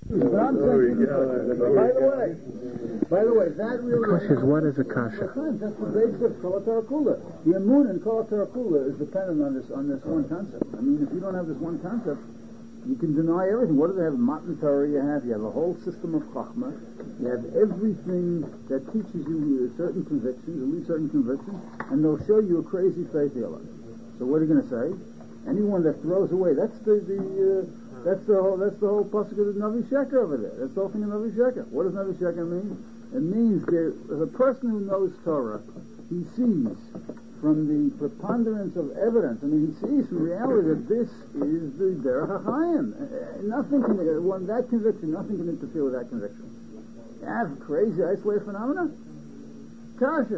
But I'm saying, by the way, that really... The question is, what is a kasha? That's the base of Kol HaTorah. The Emunah in Kol HaTorah is dependent on this one concept. I mean, if you don't have this one concept, you can deny everything. What do they have? Matan Torah you have a whole system of Chachma. You have everything that teaches you certain convictions, at least certain convictions, and they'll show you a crazy faith healer. So what are you going to say? Anyone that throws away, that's the whole pasuk of the Navi Sheker over there. That's the whole thing of Navi Sheker. What does Navi Sheker mean? It means the person who knows Torah, he sees from the preponderance of evidence. I mean, he sees from reality that this is the Derech HaChaim. Nothing can, that conviction, nothing can interfere with that conviction. You have crazy isolated phenomena? Kasha.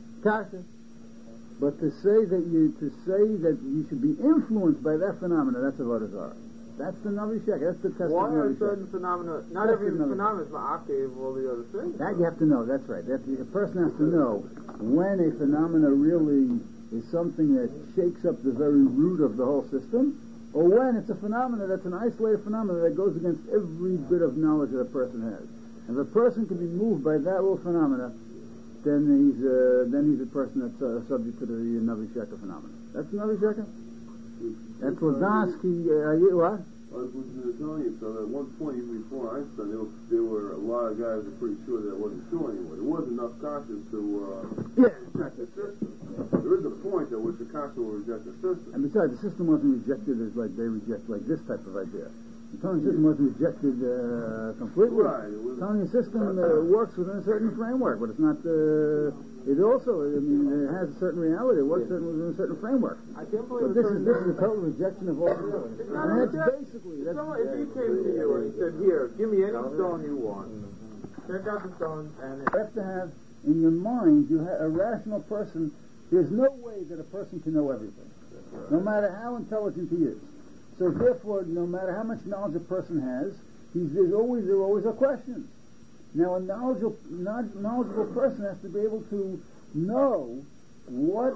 But to say that you should be influenced by that phenomena, that's Avodah Zarah. That's the Navi Sheker. That's the test. Why are certain phenomena? Not every phenomenon is ma'akev all the other things. That you have to know. That's right. A person has to know when a phenomena really is something that shakes up the very root of the whole system, or when it's a phenomena that's an isolated phenomena that goes against every bit of knowledge that a person has. If a person can be moved by that little phenomena, then he's a person that's subject to the Navi Sheker phenomenon. That's Navi Sheker. That's Lazansky. What? I was telling you, so at one point, even before Einstein, there were a lot of guys who were pretty sure that it wasn't true anymore. There was enough conscience to reject the system. There is a point at which the conscience will reject the system. And besides, the system wasn't rejected as like they reject like this type of idea. The Tony system wasn't rejected completely. Right. The Tony system works within a certain framework, but it's not... it also, I mean, it has a certain reality. It works within a certain framework. I can't believe but this is a total rejection of all the others. And that's basically... If he came to you and he said, here, give me any stone you want. Check out the stone and... You have to have, in your mind, a rational person. There's no way that a person can know everything. No matter how intelligent he is. So therefore, no matter how much knowledge a person has, there always are questions. Now, a knowledgeable person has to be able to know what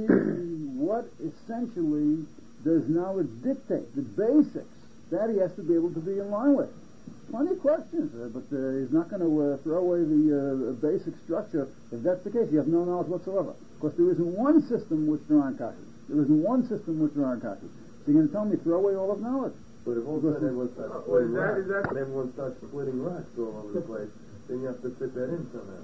essentially does knowledge dictate, the basics. That he has to be able to be in line with. Plenty of questions, but he's not going to throw away the basic structure. If that's the case, you have no knowledge whatsoever. Of course, there isn't one system which there aren't kashas. There isn't one system which there aren't kashas. So you're going to tell me throw away all of knowledge? But if all of a sudden everyone starts splitting rocks all over the place, then you have to fit that in somehow.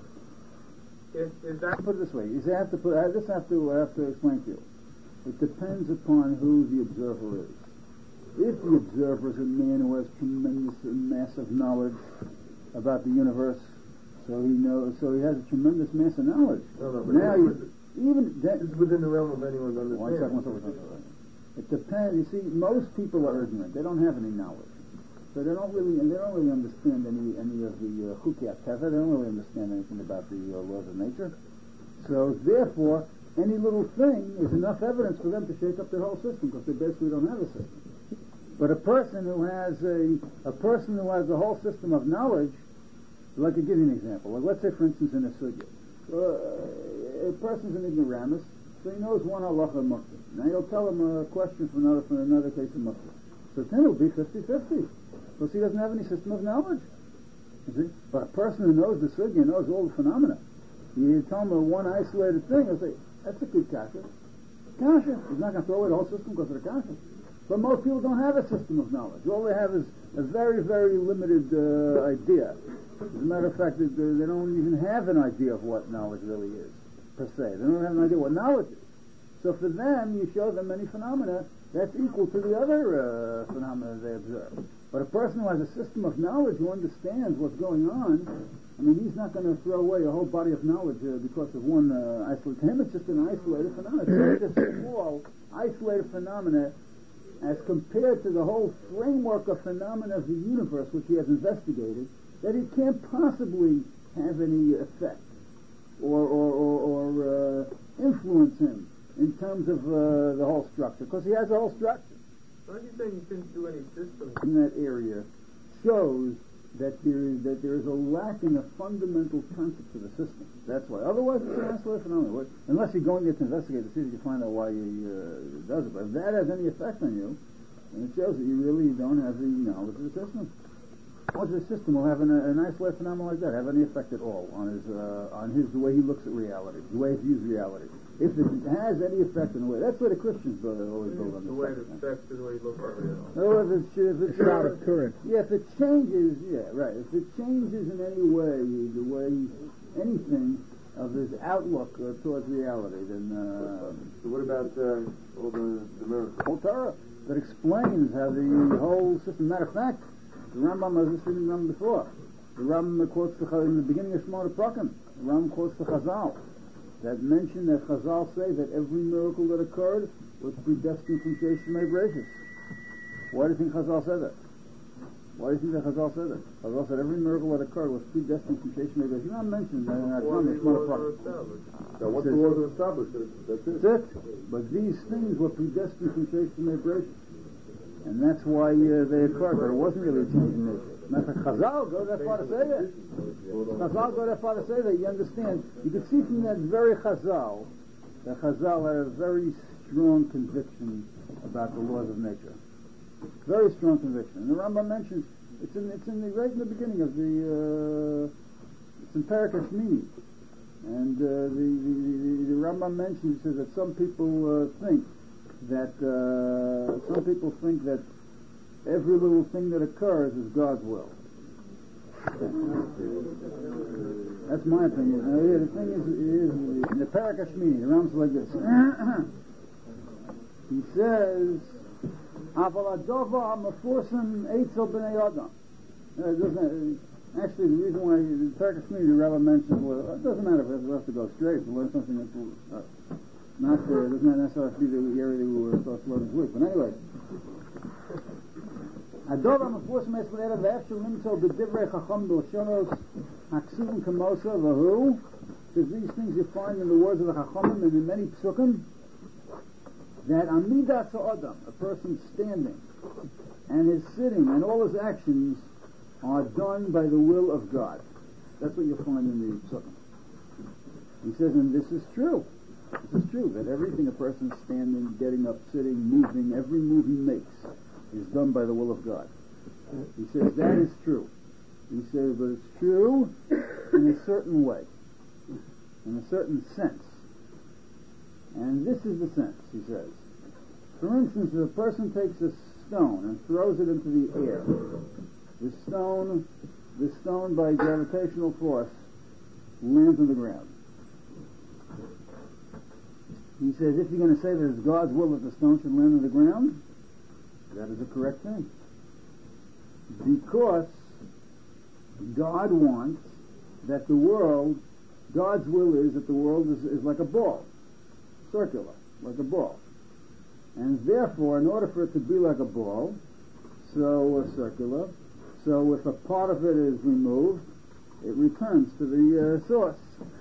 Is that... Put it this way. I have to explain to you. It depends upon who the observer is. If the observer is a man who has tremendous massive knowledge about the universe, so he has a tremendous mass of knowledge. No, but now it's within the realm of anyone's understanding. One second. It depends. You see, most people are ignorant. They don't have any knowledge, so they don't really understand any of the chukei hateva. They don't really understand anything about the laws of nature. So therefore, any little thing is enough evidence for them to shake up their whole system, because they basically don't have a system. But a person who has a whole system of knowledge, like, I'll give you an example. Like, let's say, for instance, in a sugya, a person's an ignoramus, so he knows one halacha of muktzah. Now you'll tell him a question from another case of muktzah. So then it'll be 50-50, because he doesn't have any system of knowledge. You see? But a person who knows the sugya, knows all the phenomena, you tell him one isolated thing, he'll say, that's a good kasha. Kasha. He's not going to throw away the whole system because of the kasha. But most people don't have a system of knowledge. All they have is a very, very limited idea. As a matter of fact, they don't even have an idea of what knowledge really is, per se. They don't have an idea what knowledge is. So for them, you show them any phenomena that's equal to the other phenomena they observe. But a person who has a system of knowledge, who understands what's going on, I mean, he's not going to throw away a whole body of knowledge because of one isolated. To him, it's just an isolated phenomenon. It's just a small, isolated phenomena as compared to the whole framework of phenomena of the universe which he has investigated, that it can't possibly have any effect or influence him in terms of the whole structure, because he has a whole structure. Aren't you saying you shouldn't do any system in that area shows that there is a lack in a fundamental concept to the system. That's why. Otherwise, it's an isolated phenomenon. Unless you're going there to investigate to see if you can find out why he does it. But if that has any effect on you, then it shows that you really don't have the knowledge of the system. How does the system will have an isolated phenomenon like that have any effect at all on the way he looks at reality, the way he views reality? If it has any effect in the way, that's what the Christians always build on The this way it stuff, affects the way you look at it. Oh, if it's Out of current. yeah, if it changes, yeah, right. If it changes in any way, the way anything of his outlook towards reality, then So what about all the miracles? whole Torah that explains how the whole system. Matter of fact, the Rambam, as I said in the Rambam before, the Rambam quotes in the beginning of Shemona Prakim. The Rambam quotes the Chazal that mention that Chazal say that every miracle that occurred was predestined from Jason Mebrachis. Why do you think Chazal said that? Why do you think that Chazal said that? Chazal said every miracle that occurred was predestined from Jason Mebrachis. You know, I mentioned that in our Shemona Prakim. Now, once the laws are established, that's it. That's it. But these things were predestined from Jason Mebrachis. And that's why they occurred, but it wasn't really a change in nature. Matter of fact, Chazal go that far to say that. Chazal go that far to say that. You understand? You can see from that very Chazal that Chazal had a very strong conviction about the laws of nature. Very strong conviction. And the Rambam mentions it's in right in the beginning of the it's in Parak Hashmini. And the Rambam mentions, he says that some people think that every little thing that occurs is God's will. That's my opinion. The thing is in the Parak Hashmini, the Rambam's like this. He says, "Aval adova mafursan eitzel b'nei adam." Actually, the reason why the Parak Hashmini, the Rambam mentions, well, it doesn't matter if we have to go straight to learn something that's not there. It does not necessarily have to be the area that we were supposed to learn this week. But anyway, Adova mafursan eitzel b'nei adam ve'efshel nimtzo b'divrei chacham b'lshonos haksivim kamosa v'hu. Says these things you find in the words of the Chachamim and in many psukim, that amidas ha'adam, a person standing, and his sitting, and all his actions are done by the will of God. That's what you'll find in the psukim. He says, and this is true. This is true, that everything a person standing, getting up, sitting, moving, every move he makes is done by the will of God. He says that is true. He says, but it's true in a certain way, in a certain sense. And this is the sense, he says. For instance, if a person takes a stone and throws it into the air, the stone by gravitational force lands on the ground. He says, if you're going to say that it's God's will that the stone should land on the ground, that is a correct thing. Because God wants that the world, God's will is that the world is like a ball, circular, like a ball. And therefore, in order for it to be like a ball, so circular, so if a part of it is removed, it returns to the source.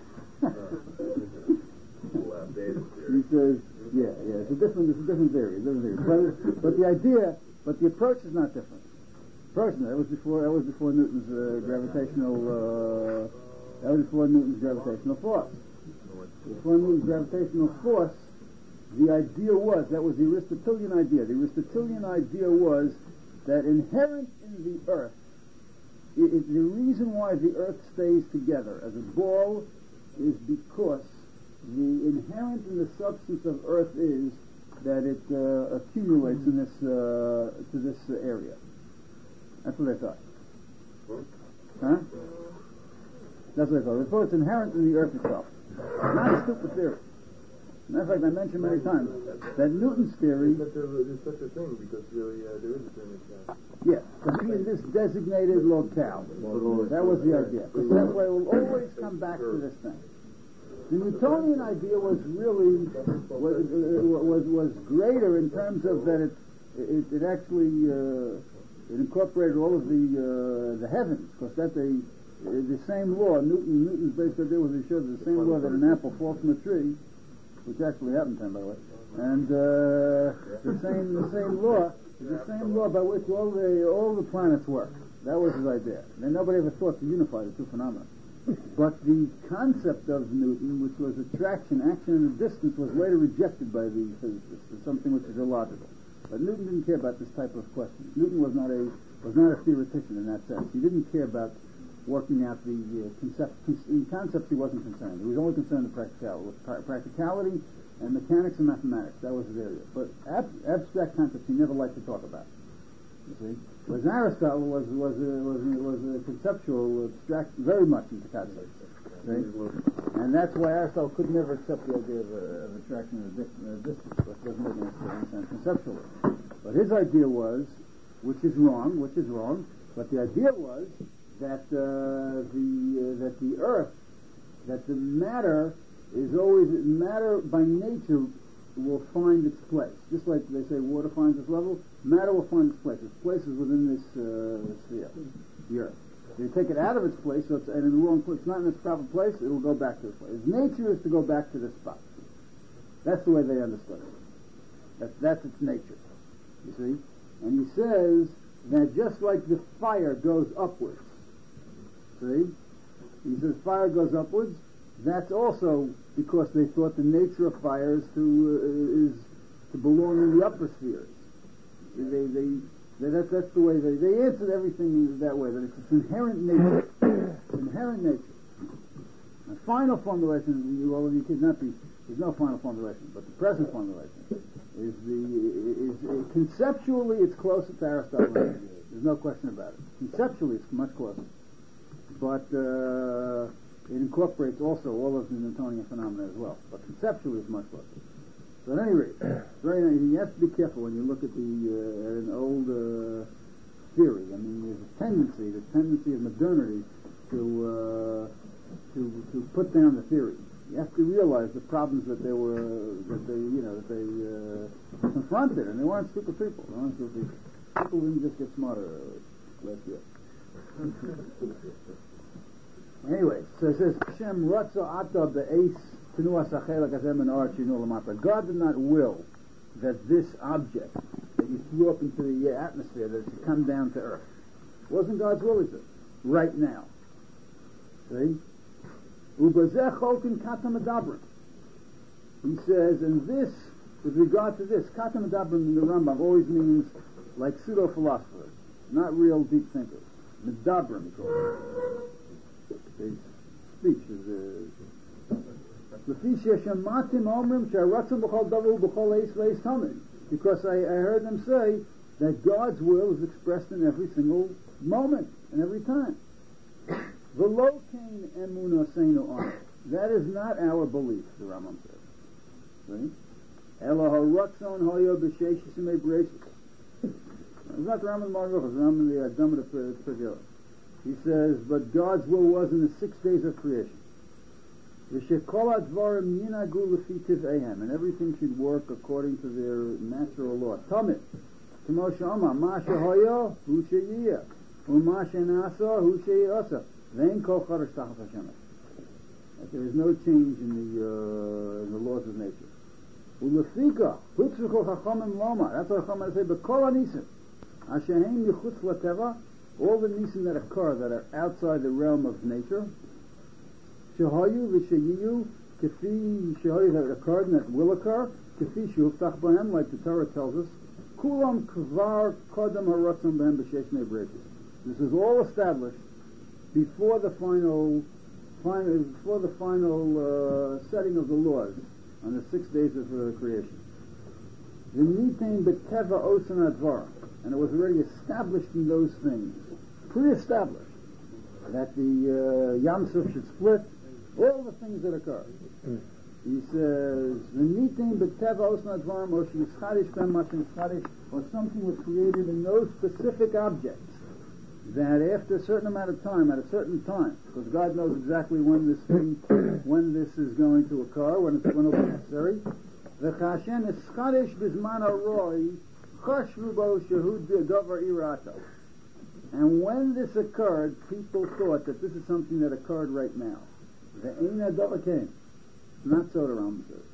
He says, it's a different theory. But the idea, but the approach is not different. Approach, that was before Newton's gravitational. That was before Newton's gravitational force. Before Newton's gravitational force, the idea was, that was the Aristotelian idea. The Aristotelian idea was that inherent in the earth, the reason why the earth stays together as a ball is because the inherent in the substance of earth is that it accumulates in this to this area. That's what I thought. Huh? That's what I thought. Therefore, it's inherent in the earth itself. Not a stupid theory. Matter of fact, I mentioned many times that Newton's theory. But there's such a thing because there is a thing like that. Yeah, to be in this designated locale. That was the idea. Because that way we'll always come back to this thing. The Newtonian idea was really was greater in terms of that it actually it incorporated all of the heavens, because that the same law. Newton's basic idea was he showed the same law that an apple falls from a tree, which actually happened to him, by the way, and the same law by which all the planets work. That was his idea. And nobody ever thought to unify the two phenomena. But the concept of Newton, which was attraction, action, and distance, was later rejected by the physicists as something which is illogical. But Newton didn't care about this type of question. Newton was not a was not a theoretician in that sense. He didn't care about working out the concepts. He wasn't concerned. He was only concerned with practicality and mechanics and mathematics. That was his area. But abstract concepts he never liked to talk about. You see, whereas Aristotle was a conceptual, abstract, very much into concepts. See? And that's why Aristotle could never accept the idea of attraction and distance, which doesn't make any sense conceptually. But his idea was, which is wrong, but the idea was that the earth, that the matter is always, matter by nature will find its place. Just like they say water finds its level, matter will find its place. Its place is within this sphere, the earth. If you take it out of its place, so it's in the wrong place, it's not in its proper place, it will go back to its place. Its nature is to go back to this spot. That's the way they understood it. That's its nature. You see? And he says that just like the fire goes upwards, see? He says fire goes upwards, that's also because they thought the nature of fire is to belong in the upper spheres. That's the way they answered everything that way, that it's its inherent nature. Inherent nature. The final formulation, all of you could not be, there's no final formulation, but the present formulation is conceptually it's closer to Aristotle. There's no question about it. Conceptually it's much closer. But it incorporates also all of the Newtonian phenomena as well. But conceptually it's much closer. So at any rate, you have to be careful when you look at an old theory. I mean, there's a tendency of modernity to put down the theory. You have to realize the problems that they confronted, and they weren't stupid people. People didn't just get smarter last year. Anyway, so it says, Hashem Ratza Ata Be'ez God did not will that this object that you threw up into the atmosphere, that it should come down to earth. It wasn't God's will, he said. Right now. See? He says, and this, with regard to this, Kata Medabrim in the Rambam always means like pseudo-philosophers, not real deep thinkers. Medabrim, he calls it. His speech is because I heard them say that God's will is expressed in every single moment and every time. That is not our belief, the Rambam says. See? It's not the Rambam Margov, it's the Rambam the Dhamma Pregel. He says, but God's will was in the 6 days of creation. And everything should work according to their natural law. Tamid. There is no change in the laws of nature. That's what Chachamim say. All the nisim that occur that are outside the realm of nature, Shehayu v'sheyiyu, Kefi Shehayu that occurred and that will occur, Kefi Shultach Bahem, like the Torah tells us, Kulam Kvar Kodam Haratzon Bahem B'Sheish Me'Brechus. This is all established before the final setting of the laws on the 6 days of creation. V'nitain B'Teva Osan Advar, and it was already established in those things, pre-established, that the Yam Suf should split, all the things that occur. He says, "V'nitin b'teva osna dvarim or sheyischadish ben machin schadish," or something was created in those specific objects that after a certain amount of time, at a certain time, because God knows exactly when this is going to occur, when it will be necessary. V'chashen ischadish b'zman aroi chashvu bo shehud dover irato. And when this occurred, people thought that this is something that occurred right now. The Eina Dova came. Not so the Rambam says.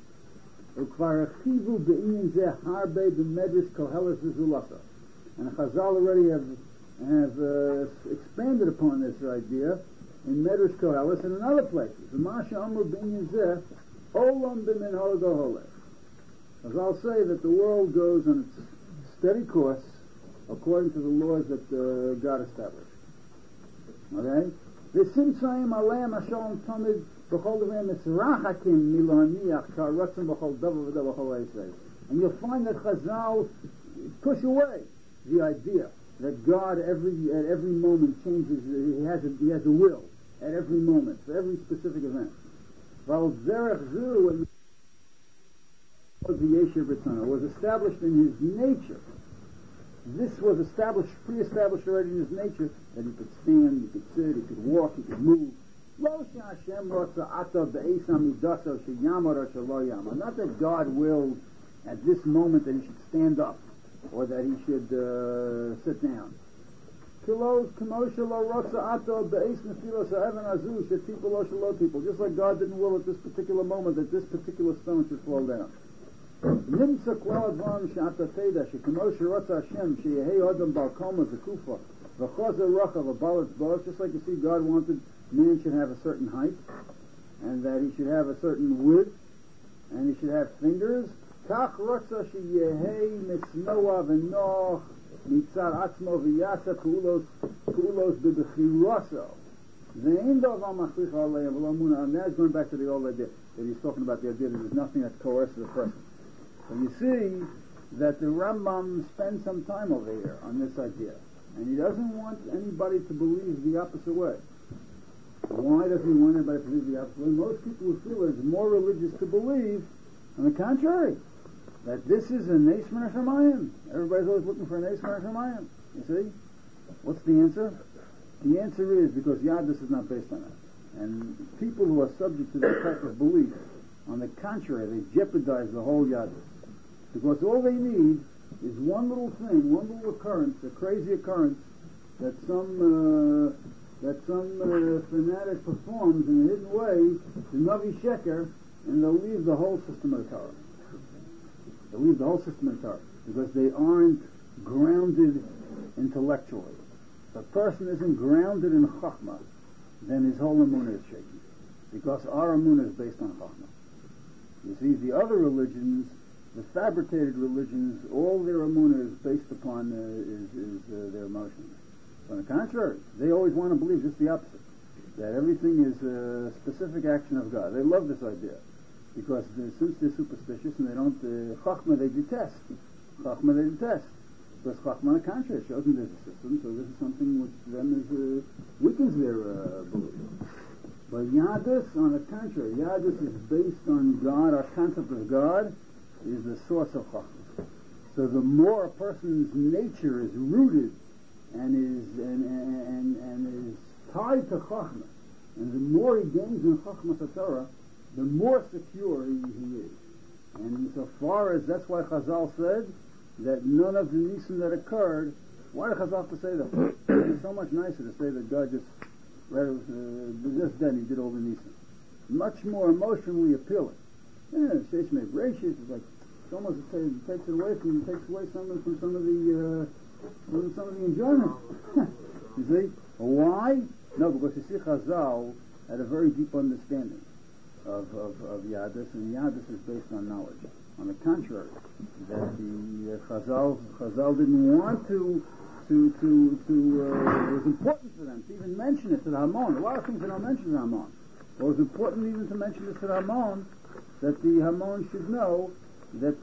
And Chazal already have expanded upon this idea in Medrash Koheles and in other places. Chazal say that the world goes on its steady course according to the laws that God established. Okay? V'simtzayim aleim hashalom tamid b'chol devei mitzrachakim milaniach ka'aratzim b'chol davar v'davar b'chol eisei. And you'll find that Chazal push away the idea that God at every moment changes. He has a will at every moment for every specific event. Was established in his nature. This was pre-established already in his nature, that he could stand, he could sit, he could walk, he could move. Not that God willed at this moment that he should stand up, or that he should sit down. Just like God didn't will at this particular moment that this particular stone should fall down. Just like you see, God wanted man should have a certain height, and that he should have a certain width, and he should have fingers. כך רוצה שיהי מצנוע ונוח מצד עצמו ויעשה פעולות בבחירוסו. ואין דבר מכריח עליהם ולא אמונה. And now he's going back to the old idea that he's talking about, the idea that there's nothing that coerces a person. So you see that the Rambam spends some time over here on this idea, and he doesn't want anybody to believe the opposite way. Why does he want anybody to believe the opposite way? Most people will feel it's more religious to believe, on the contrary, that this is a Nes Min HaShamayim. Everybody's always looking for a Nes Min HaShamayim. You see? What's the answer? The answer is because Yadus is not based on that. And people who are subject to that type of belief, on the contrary, they jeopardize the whole Yadus. Because all they need is one little thing, one little occurrence, a crazy occurrence, that some fanatic performs in a hidden way, the Navi Sheker, and they'll leave the whole system of the Torah. They'll leave the whole system of the Torah because they aren't grounded intellectually. If a person isn't grounded in Chachma, then his whole Emunah is shaky. Because our Emunah is based on Chachma. You see, the other religions, the fabricated religions, all their Emunah is based upon their emotions. On the contrary, they always want to believe just the opposite, that everything is a specific action of God. They love this idea. Because since they're superstitious and they don't, Chachma they detest. Chachma they detest. Because Chachma, on the contrary, shows them there's a system, so this is something which to them is, weakens their belief. But Yadus, on the contrary, Yadus is based on God. Our concept of God is the source of Chachma. So the more a person's nature is rooted and is tied to Chachma, and the more he gains in Chachma Torah, the more secure he is. And so far as, that's why Chazal said that none of the Nisim that occurred, why did Chazal have to say that? It's so much nicer to say that God just then he did all the Nisim. Much more emotionally appealing. Yeah, Sheish Me'Breshis is like, it's almost, it takes it away from, takes away some of the enjoyment. You see? Why? No, because you see Chazal had a very deep understanding of Yadus, and Yadus is based on knowledge. On the contrary, that the Chazal didn't want to it was important for them to even mention it to the Hamon. A lot of things they don't mention to the Hamon. It was important even to mention this to the Hamon, that the Hamon should know that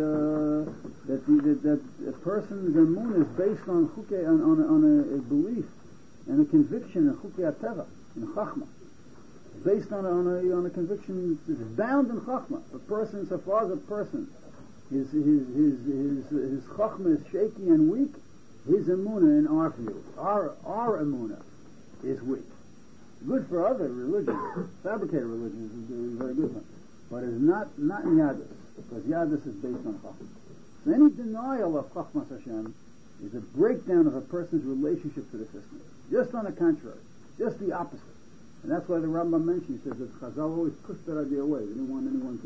that a person's emunah is based on a belief and a conviction in Chukei HaTeva, in Chachma. Based on a conviction that's bound in Chachma. A person, so far as a person, his Chachma is shaky and weak, his Emunah, in our view, our Emunah, is weak. Good for other religions, fabricated religions is a very good one. But it's not in Yadus, because Yadus is based on Chachma. So any denial of Chachmas Hashem is a breakdown of a person's relationship to the system. Just on the contrary, just the opposite. And that's why the Rambam mentioned, he says that Chazal always pushed that idea away. They didn't want anyone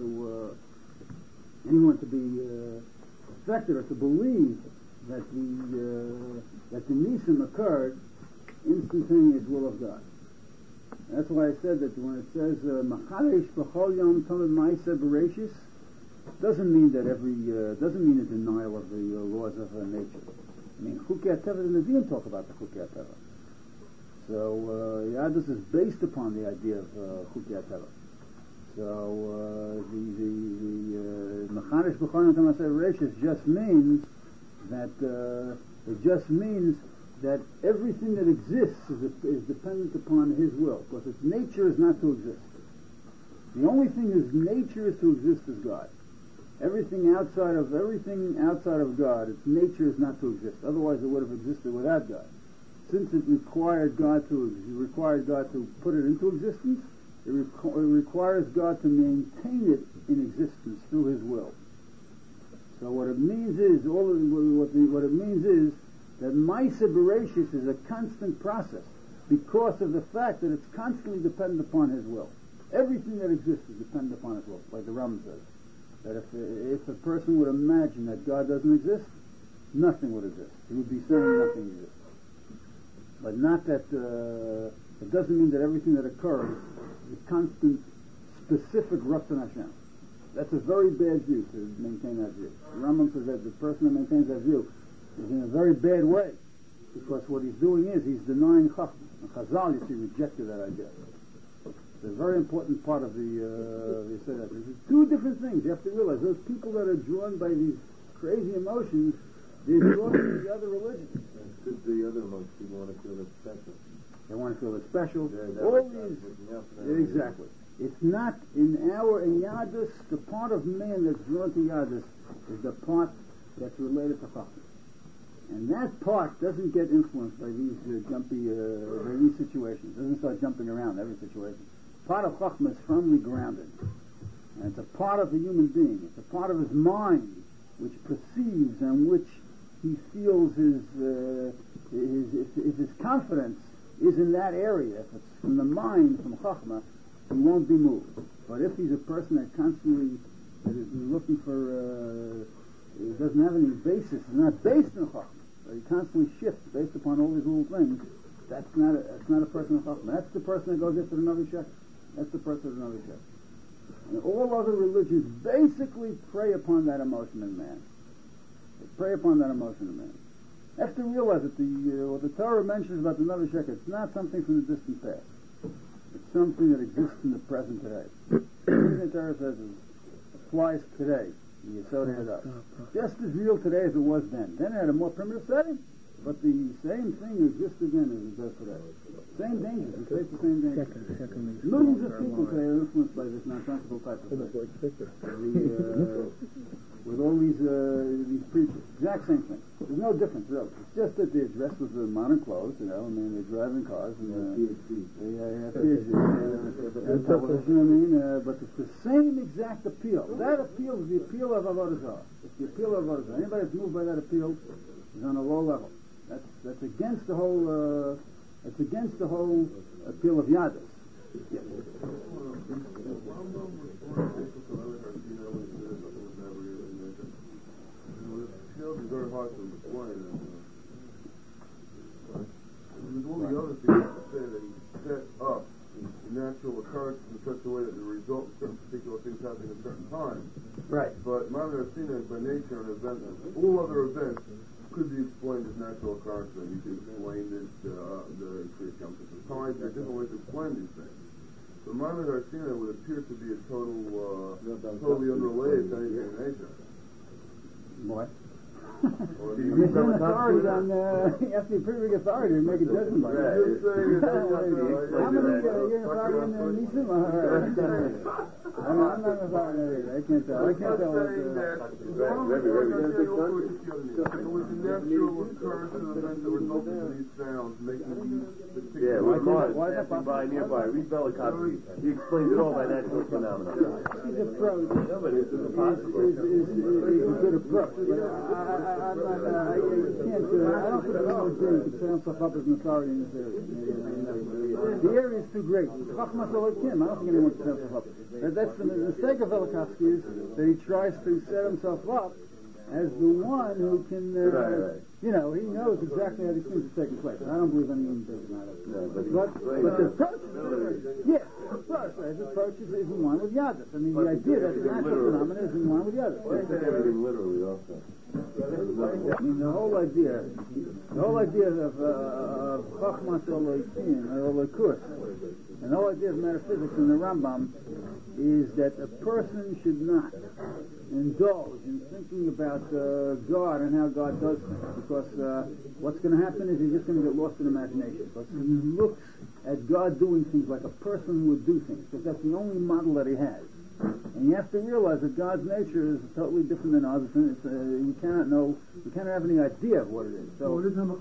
to be affected or to believe that the Nisim occurred instantaneous will of God. And that's why I said that when it says Macharesh b'chol yom tamid ma'aseh bereshis, doesn't mean a denial of the laws of nature. I mean, Chukei HaTeva, the Nevi'im talk about the Chukei HaTeva. So, Yadus is based upon the idea of Chukei HaTeva. So, the Mechanish B'chon HaTamasei Reishis just means that, everything that exists is dependent upon His will, because its nature is not to exist. The only thing His nature is to exist is God. Everything outside of God, its nature is not to exist. Otherwise, it would have existed without God. Since it required God to put it into existence, it requires God to maintain it in existence through His will. So what it means is that Ma'aseh Bereishis is a constant process because of the fact that it's constantly dependent upon His will. Everything that exists is dependent upon His will, like the Rambam says. That if a person would imagine that God doesn't exist, nothing would exist. He would be saying nothing exists. But not that, it doesn't mean that everything that occurs is constant, specific Ratzon Hashem. That's a very bad view to maintain that view. The Rambam says that the person that maintains that view is in a very bad way, because what he's doing is he's denying Chachma. And Chazal, you see, rejected that idea. It's a very important part of they say that. There's two different things. You have to realize those people that are drawn by these crazy emotions, they're drawn to the other religions. It's the other emotions. People want to feel they're special. They want to feel they're special. All these, exactly. It's not in Yadus, the part of man that's drawn to Yadus is the part that's related to Chachma. And that part doesn't get influenced by these jumpy, by these situations. It doesn't start jumping around every situation. Part of Chachma is firmly grounded. And it's a part of the human being. It's a part of his mind which perceives and which he feels if his confidence is in that area. If it's from the mind, from Chachma, he won't be moved. But if he's a person that constantly is looking for, doesn't have any basis, is not based in Chachma, but he constantly shifts based upon all these little things, that's not a person of Chachma. That's the person that goes after the Navi Sheker. That's the person of the Navi Sheker. And all other religions basically prey upon that emotion in man. They prey upon that emotion in man. You have to realize that what the Torah mentions about the Navi Sheker, it's not something from the distant past. It's something that exists in the present today. Everything the Torah says applies today. The Yesod HaDash. Just as real today as it was then. Then it had a more primitive setting, but the same thing exists again as it does today. Same dangers. We face the same dangers. Millions of people today are influenced by this nonsensical type of thing. With all these preachers. Exact same thing. There's no difference, really. It's just that they're dressed with modern clothes, I mean, they're driving cars, and they have PhD, and television, but it's the same exact appeal. That appeal is the appeal of Avodah Zarah. It's the appeal of Avodah Zarah. Anybody that's moved by that appeal is on a low level. That's against the whole, appeal of Yadus. Yes. It's very hard to explain. With all the other things to say that he set up natural occurrences in such a way that the result of certain particular things happening at certain times. Right. But Ma'aseh Bereishis is by nature an event. All other events could be explained as natural occurrences. You could explain this, the increased jumping of time. There are different ways to explain these things. But Ma'aseh Bereishis would appear to be a totally unrelated to anything in nature. What? Or you have to be a pretty big authority to make a judgment like that. How many you're an authority in Nisim? I'm not an authority either. I can't tell. It was a natural occurrence of events that resulted in these sounds, making these particular... Why is that nearby? Read Velikovsky. He explains it all by natural phenomena. His approach is a good approach. I don't think anyone can set himself up as an authority in this area. The area is too great. Chachmas Elokim. I don't think anyone can set himself up. That's the mistake of Velikovsky is that he tries to set himself up as the one who can, Right. you know, he knows exactly how these things are taking place. I don't believe any human being can know that. But the approach the approach is in line with Yadus. I mean, the idea that the natural phenomenon is in line with Yadus. They take everything literally also. I mean, the whole idea of Chachmas Elohim, or Elokus, and the whole idea of metaphysics in the Rambam is that a person should not indulge in thinking about God and how God does things, because what's going to happen is he's just going to get lost in imagination, because he looks at God doing things like a person would do things, because that's the only model that he has. And you have to realize that God's nature is totally different than ours. You cannot know, you cannot have any idea of what it is. So certain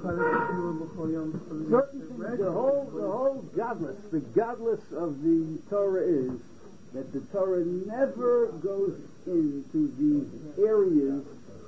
things, the whole the godless of the Torah is that the Torah never goes into these areas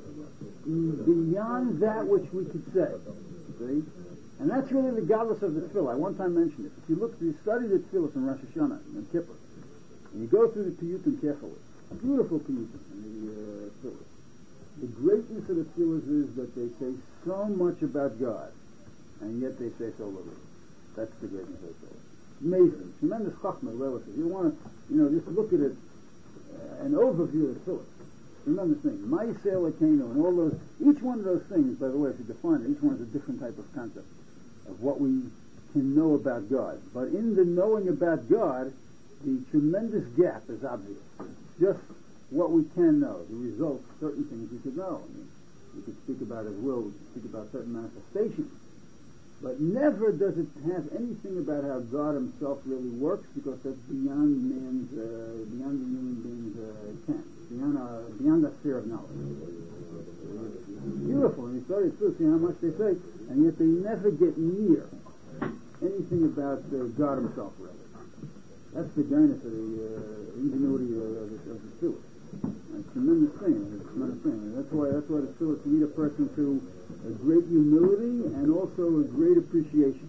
beyond that which we could say. See? And that's really the godless of the tefillah. I one time mentioned it. If you study the tefillah from Rosh Hashanah and Kippur, and you go through the piyutim carefully, beautiful piyutim in the tefillah, the greatness of the tefillahs is that they say so much about God, and yet they say so little. That's the greatness of the tefillah. Amazing, tremendous chachma relative. You want to, just look at it, an overview of the tefillah. Tremendous thing. Ma'aseh Elokeinu and all those. Each one of those things, by the way, if you define it, each one is a different type of concept of what we can know about God. But in the knowing about God, the tremendous gap is obvious. Just what we can know, the results, certain things we could know. I mean, we could speak about His will, we could speak about certain manifestations. But never does it have anything about how God Himself really works, because that's beyond beyond the human being's ken, beyond the sphere of knowledge. It's beautiful, and you study it too, see how much they say, and yet they never get near anything about God Himself, really. That's the greatness of the ingenuity of the Tefillah. It's a tremendous thing. And that's why the Tefillah can lead a person to a great humility and also a great appreciation.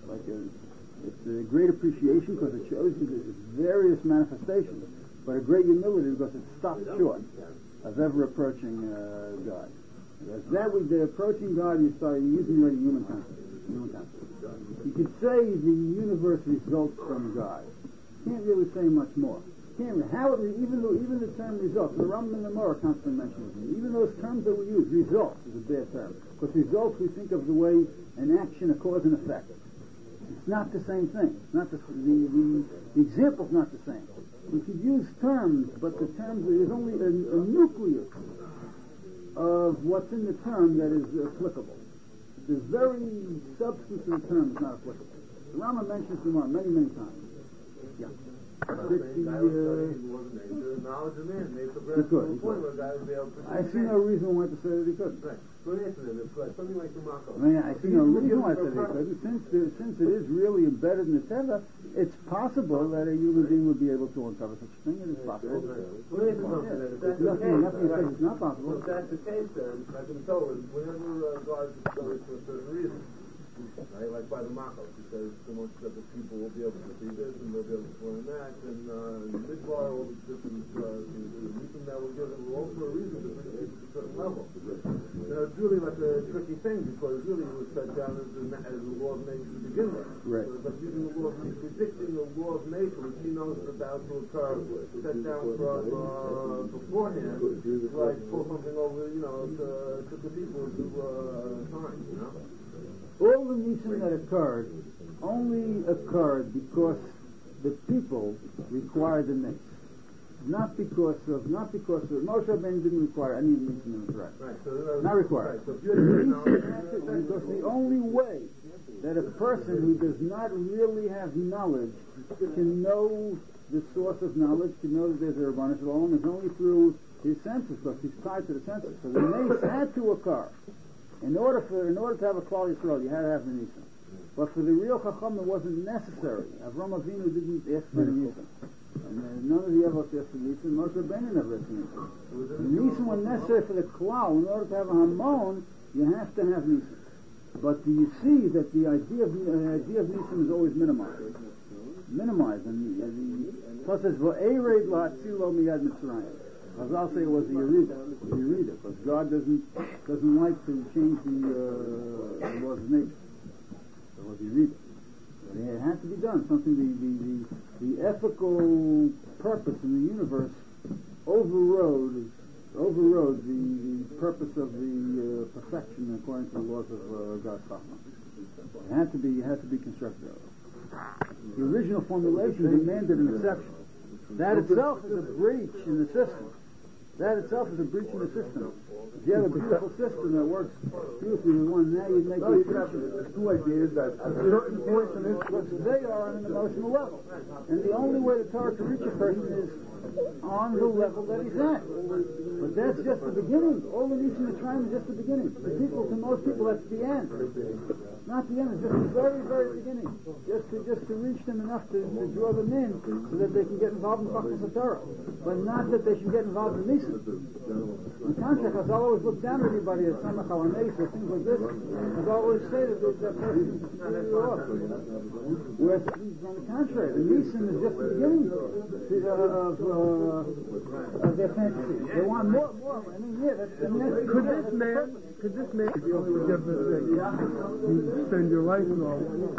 It's a great appreciation because it shows you the various manifestations, but a great humility because it stops short of ever approaching God. Because with the approaching God, you start using already human concepts. You could say the universe results from God. Can't really say much more. Even the term results, the Rambam and the Gemara constantly mention it. Even those terms that we use, results is a bad term, because results we think of the way an action, a cause and effect. It's not the same thing. It's not the example's not the same. We could use terms, but the terms, there's only a nucleus of what's in the term that is applicable. The very substance of the term is not applicable. The Rambam mentions the Gemara many, many times. Yeah. I see no reason why to say that he couldn't. Something like the Mako. I see no reason why to say that he couldn't. Since it is really embedded in the Teva, it's possible that a human being would be able to uncover such a thing. It is possible. Nothing says it's not possible. If that's the case, then, like I'm told, whenever God is discovered for a certain reason, right? Like by the Mako, because so much that the people will be able to see this and they'll be able to learn that, and Midbar, all the different reason that we're given, all for a reason to bring people to a certain level. It's really like a tricky thing, because really it was set down as the law of nature to begin with. Right. So it's like using the law of nature, predicting the law of nature, which he knows is about to occur, set down for us beforehand, like pull something over, to the people to time, All the nisim that occurred only occurred because the people required the nis. Not because of Moshe Rabbeinu didn't require any nisim in the Torah. Right. So not required. Right. So because the only way that a person who does not really have knowledge can know the source of knowledge, can know that there's a Rabbanu Shalom, is only through his senses, because he's tied to the senses. So the nis had to occur. In order to have a Klal Yisrael, you had to have the Nisim. But for the real Chacham, it wasn't necessary. Avram Avinu didn't ask for the Nisim. And none of the Avos asked for the Nisim. Moshe Rabbeinu never asked for the Nisim. The Nisim were necessary for the Klal. In order to have a Hamon, you have to have Nisim. But you see that the idea of Nisim is always minimized. And the Torah says, "V'ered la'atzilo miyad Mitzrayim." Chazal say it was the Yerida, because God doesn't like to change the laws of nature. So it was the Yerida. It had to be done. Something the ethical purpose in the universe overrode the purpose of the perfection according to the laws of God's Chachma. It had to be constructed. The original formulation demanded an exception. That itself is a breach in the system. If you have a beautiful system that works beautifully with one, now you make it. There's two ideas that at certain points in this, they are on an emotional level. And the only way the Torah can reach a person is on the level that he's at. But that's just the beginning. All the Nishim are trying is just the beginning. To most people, that's the end. Not the end, it's just the very, very beginning. Just to reach them enough to draw them in so that they can get involved in Chachmas HaTorah. But not that they should get involved in Nisa. On the contrary, Chazal always look down at anybody as Samach Alameis or things like this. Chazal always say that person is completely off. Whereas, on the contrary, the Nisim is just the beginning of their fantasy. They want more. I mean, that's Could this man you spend your life in all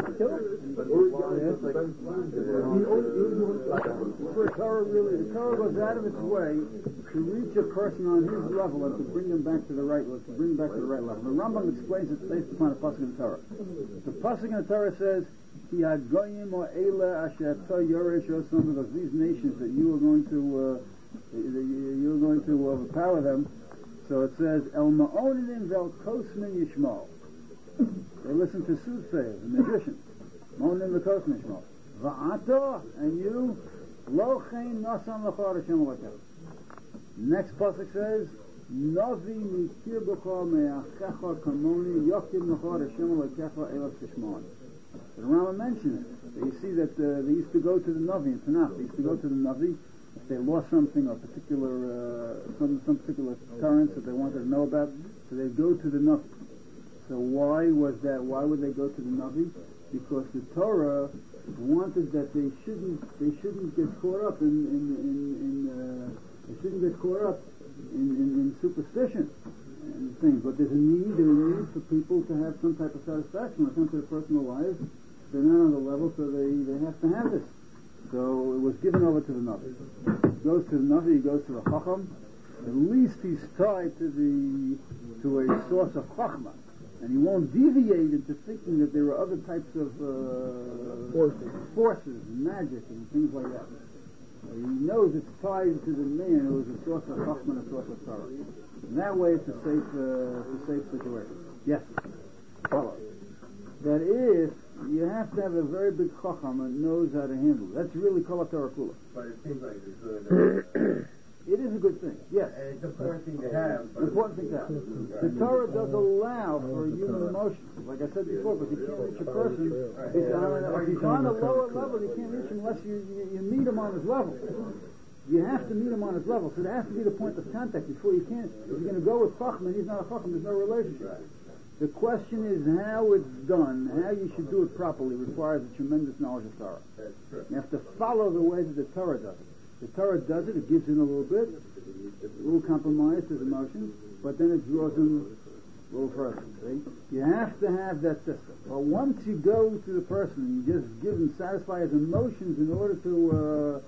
the Torah goes out of its way to reach a person on his level and to bring him back to the right level. The Rambam explains it based upon a pasuk in the Torah. The pasuk in the Torah says, "Ki hagoyim or eila asher to yoresh osam," because these nations that you are going to overpower them. So it says, "El ma'onidim vel kosmin yishmal." They listen to soothsayers and magicians. Ma'onidim vel kosmin yishmal. Va'ato, and you, lo chein nasan l'chor Hashem alakeh. Next pasuk says, "Novi mikir b'chor me'achecha kamoni yokim l'chor Hashem alakecha elas tishmon." The Rambam mentions that you see that they used to go to the Navi in Tanakh. They used to go to the Navi if they lost something or some particular occurrence that they wanted to know about. So they'd go to the Navi. So why was that? Why would they go to the Navi? Because the Torah wanted that they shouldn't get caught up in superstition and things. But there's a need for people to have some type of satisfaction when it comes to their personal lives. They're not on the level, so they have to have this. So it was given over to the Navi. He goes to the Navi, he goes to the Chacham. At least he's tied to a source of Chachma. And he won't deviate into thinking that there are other types of forces and magic and things like that. He knows it's tied to the man who is a source of Chachma and a source of Torah. And that way it's a safe situation. Yes. Follow. That if you have to have a very big Chacham that knows how to handle it. That's really Kol HaTorah Kula. But it seems like it's good. It is a good thing, yes. And it's an important thing to have. The Torah does allow for human emotion. Like I said before, because you can't reach a person. If he's on a lower level, you can't reach him unless you meet him on his level. You have to meet him on his level. So there has to be the point of contact before you can't. If you're going to go with Chacham and he's not a Chacham, there's no relationship. The question is how it's done, how you should do it properly requires a tremendous knowledge of Torah. You have to follow the way that the Torah does it. The Torah does it gives in a little bit, a little compromise to his emotions, but then it draws him a little further. See? You have to have that system. But once you go to the person, you just give him, satisfy his emotions in order to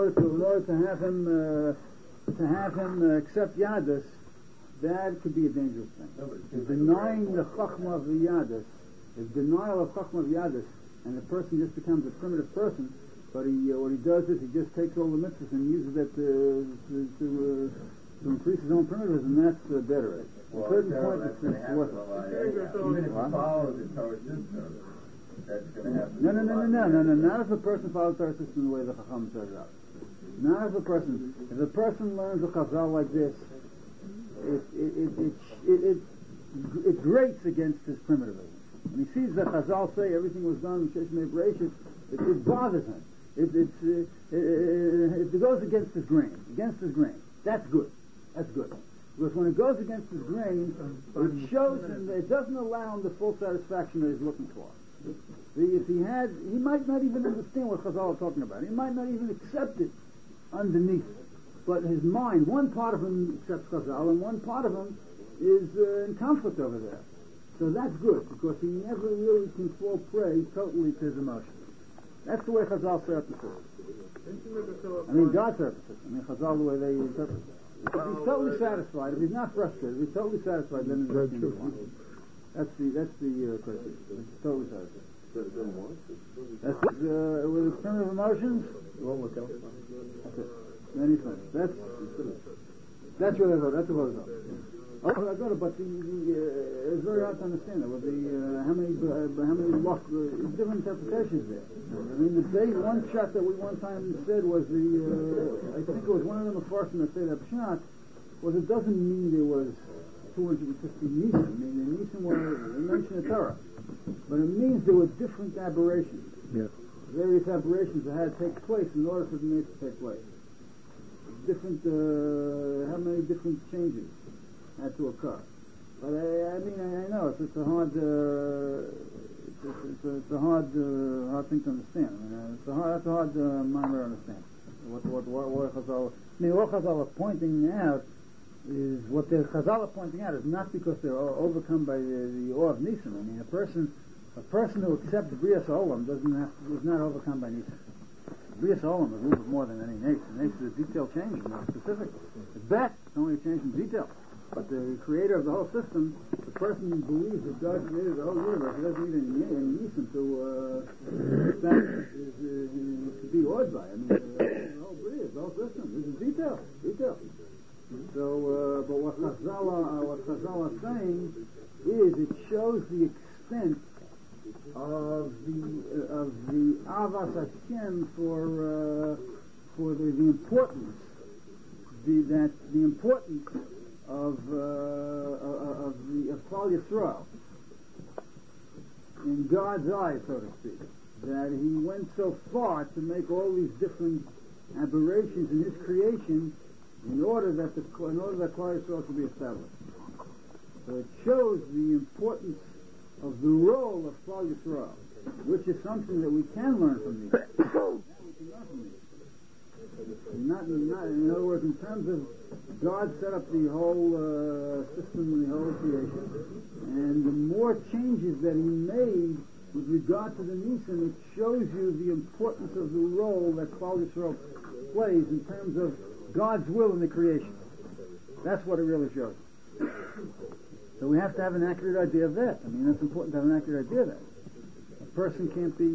have him accept Yadus, that could be a dangerous thing. Denying the Chachma of the Yadus, the denial of Chachma of Yadus, and the person just becomes a primitive person. But what he does is he just takes all the mitzvahs and uses it to increase his own primitivism. That's better. At a certain point, it's worthless. Even if he follows the Torah system, that's going to happen. No. Not if the person follows the Torah system the way the Chacham says it out. Not if the person. If the person learns a Chazal like this, it grates against his primitivism. When he sees the Chazal say everything was done in Shesh Mei Bereshit, it bothers him. It goes against his grain. That's good. Because when it goes against his grain, it shows him that it doesn't allow him the full satisfaction that he's looking for. He might not even understand what Chazal are talking about. He might not even accept it underneath. but his mind, one part of him accepts Chazal, and one part of him is in conflict over there. So that's good, because he never really can fall prey totally to his emotions. That's the way Chazal set up the system. I mean, God set up the system. I mean, Chazal, the way they interpret it. If he's totally satisfied, if he's not frustrated, if he's totally satisfied, then it's everything he wants. That's the criteria. It's totally satisfied. That's with his primitive emotions. That's it. Then he's finished. That's where they vote. That's the vote. Oh, I got it, but it's very hard to understand that. With how many different interpretations there. I mean, one shot that we one time said was I think it was one of them, the first one that said that shot, was it doesn't mean there was 250 Nisim. I mean, the Nisim were mentioned in the Torah. But it means there were different aberrations. Yeah. Various aberrations that had to take place in order for the Nisim to take place. Different, how many different changes had to occur. But I know it's a hard, it's a hard thing to understand. I mean, that's a hard mind to understand. What Chazal, what Chazal are pointing out is what the Chazal are pointing out is not because they're overcome by the awe of Nisim. I mean, a person who accepts Brias Olam is not overcome by Nisim. Brias Olam is a little bit more than any nature. Nature is a detail change, more specific. At best, it's only a change in detail. But the creator of the whole system, the person who believes that God created the whole universe, he doesn't need any Nisim to be awed by. I mean, the whole Brias, the whole system, this is detail. So, but what Chazal are saying is it shows the extent of the Avas Hashem for the importance of Klal Yisrael in God's eyes, so to speak, that He went so far to make all these different aberrations in His creation in order that Klal Yisrael should be established. So it shows the importance of the role of Klal Yisrael, which is something that we can learn from these. Not, in other words, in terms of God set up the whole system, the whole creation, and the more changes that He made with regard to the Nisim, it shows you the importance of the role that Klal Yisrael plays in terms of God's will in the creation. That's what it really shows. So we have to have an accurate idea of that. I mean, that's important to have an accurate idea of that. A person can't be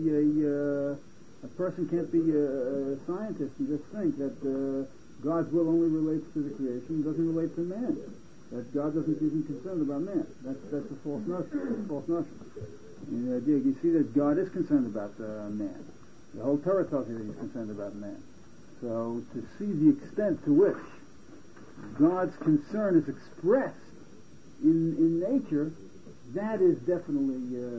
a scientist and just think that God's will only relates to the creation, doesn't relate to man. That God isn't concerned about man. That's a false notion. And the idea, you see that God is concerned about man. The whole Torah tells you that He's concerned about man. So to see the extent to which God's concern is expressed in nature, that is definitely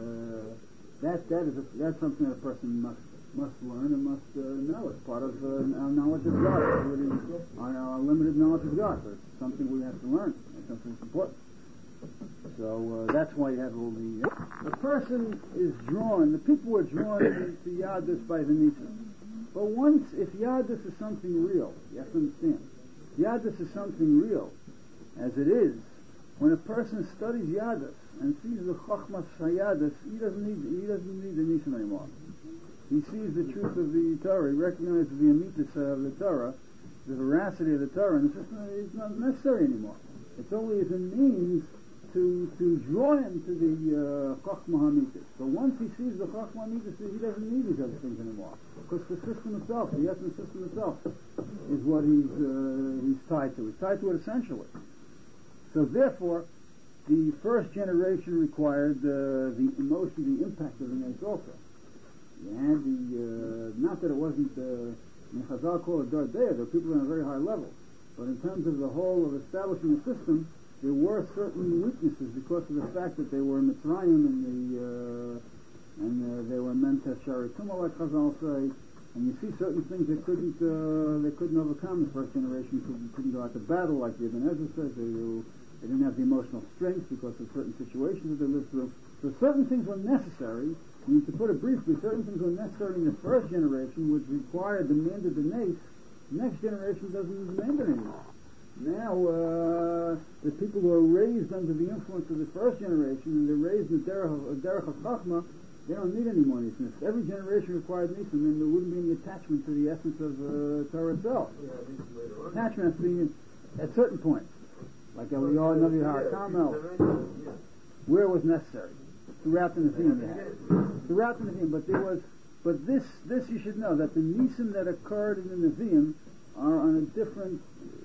that's something that a person must learn and must know. It's part of our knowledge of God, our limited knowledge of God. But it's something we have to learn. It's something that's important. So that's why you have all the person is drawn. The people were drawn to Yadus by the Nisim. But if Yadus is something real, you have to understand. Yadus is something real, as it is. When a person studies Yadus and sees the Chochmas Hayadus, he doesn't need the Nisim anymore. He sees the truth of the Torah. He recognizes the amitus of the Torah, the veracity of the Torah, and it's not necessary anymore. It's only as a means to draw him to the Chochmah Hamitis. But once he sees the Chochmah Hamitis, he doesn't need these other things anymore. Because the system itself, the essence system itself, is what he's tied to. He's tied to it essentially. So therefore, the first generation required the emotion, the impact of the Nes also. You had not that it wasn't, Chazal call it Dor Deah, there were people on a very high level. But in terms of the whole of establishing the system, there were certain weaknesses because of the fact that they were in Mitzrayim and they were meant to Shari Tumah, like Chazal say, and you see certain things they couldn't overcome. The first generation couldn't go out to battle, like the Ibn Ezra says. They didn't have the emotional strength because of certain situations that they lived through. So certain things were necessary. To put it briefly, certain things were necessary in the first generation, which demanded the Nes, The next generation doesn't demand it anymore. Now, the people who are raised under the influence of the first generation, and they're raised in the derech of Chachma, they don't need any more Nisim. If every generation required Nisim, then there wouldn't be any attachment to the essence of Torah itself. Attachment has to be at certain points, like Eliyahu, Navi HaKamel, where it was necessary. Throughout the Nevi'im, throughout the Nevi'im, but this you should know, that the Nisim that occurred in the Nevi'im are on a different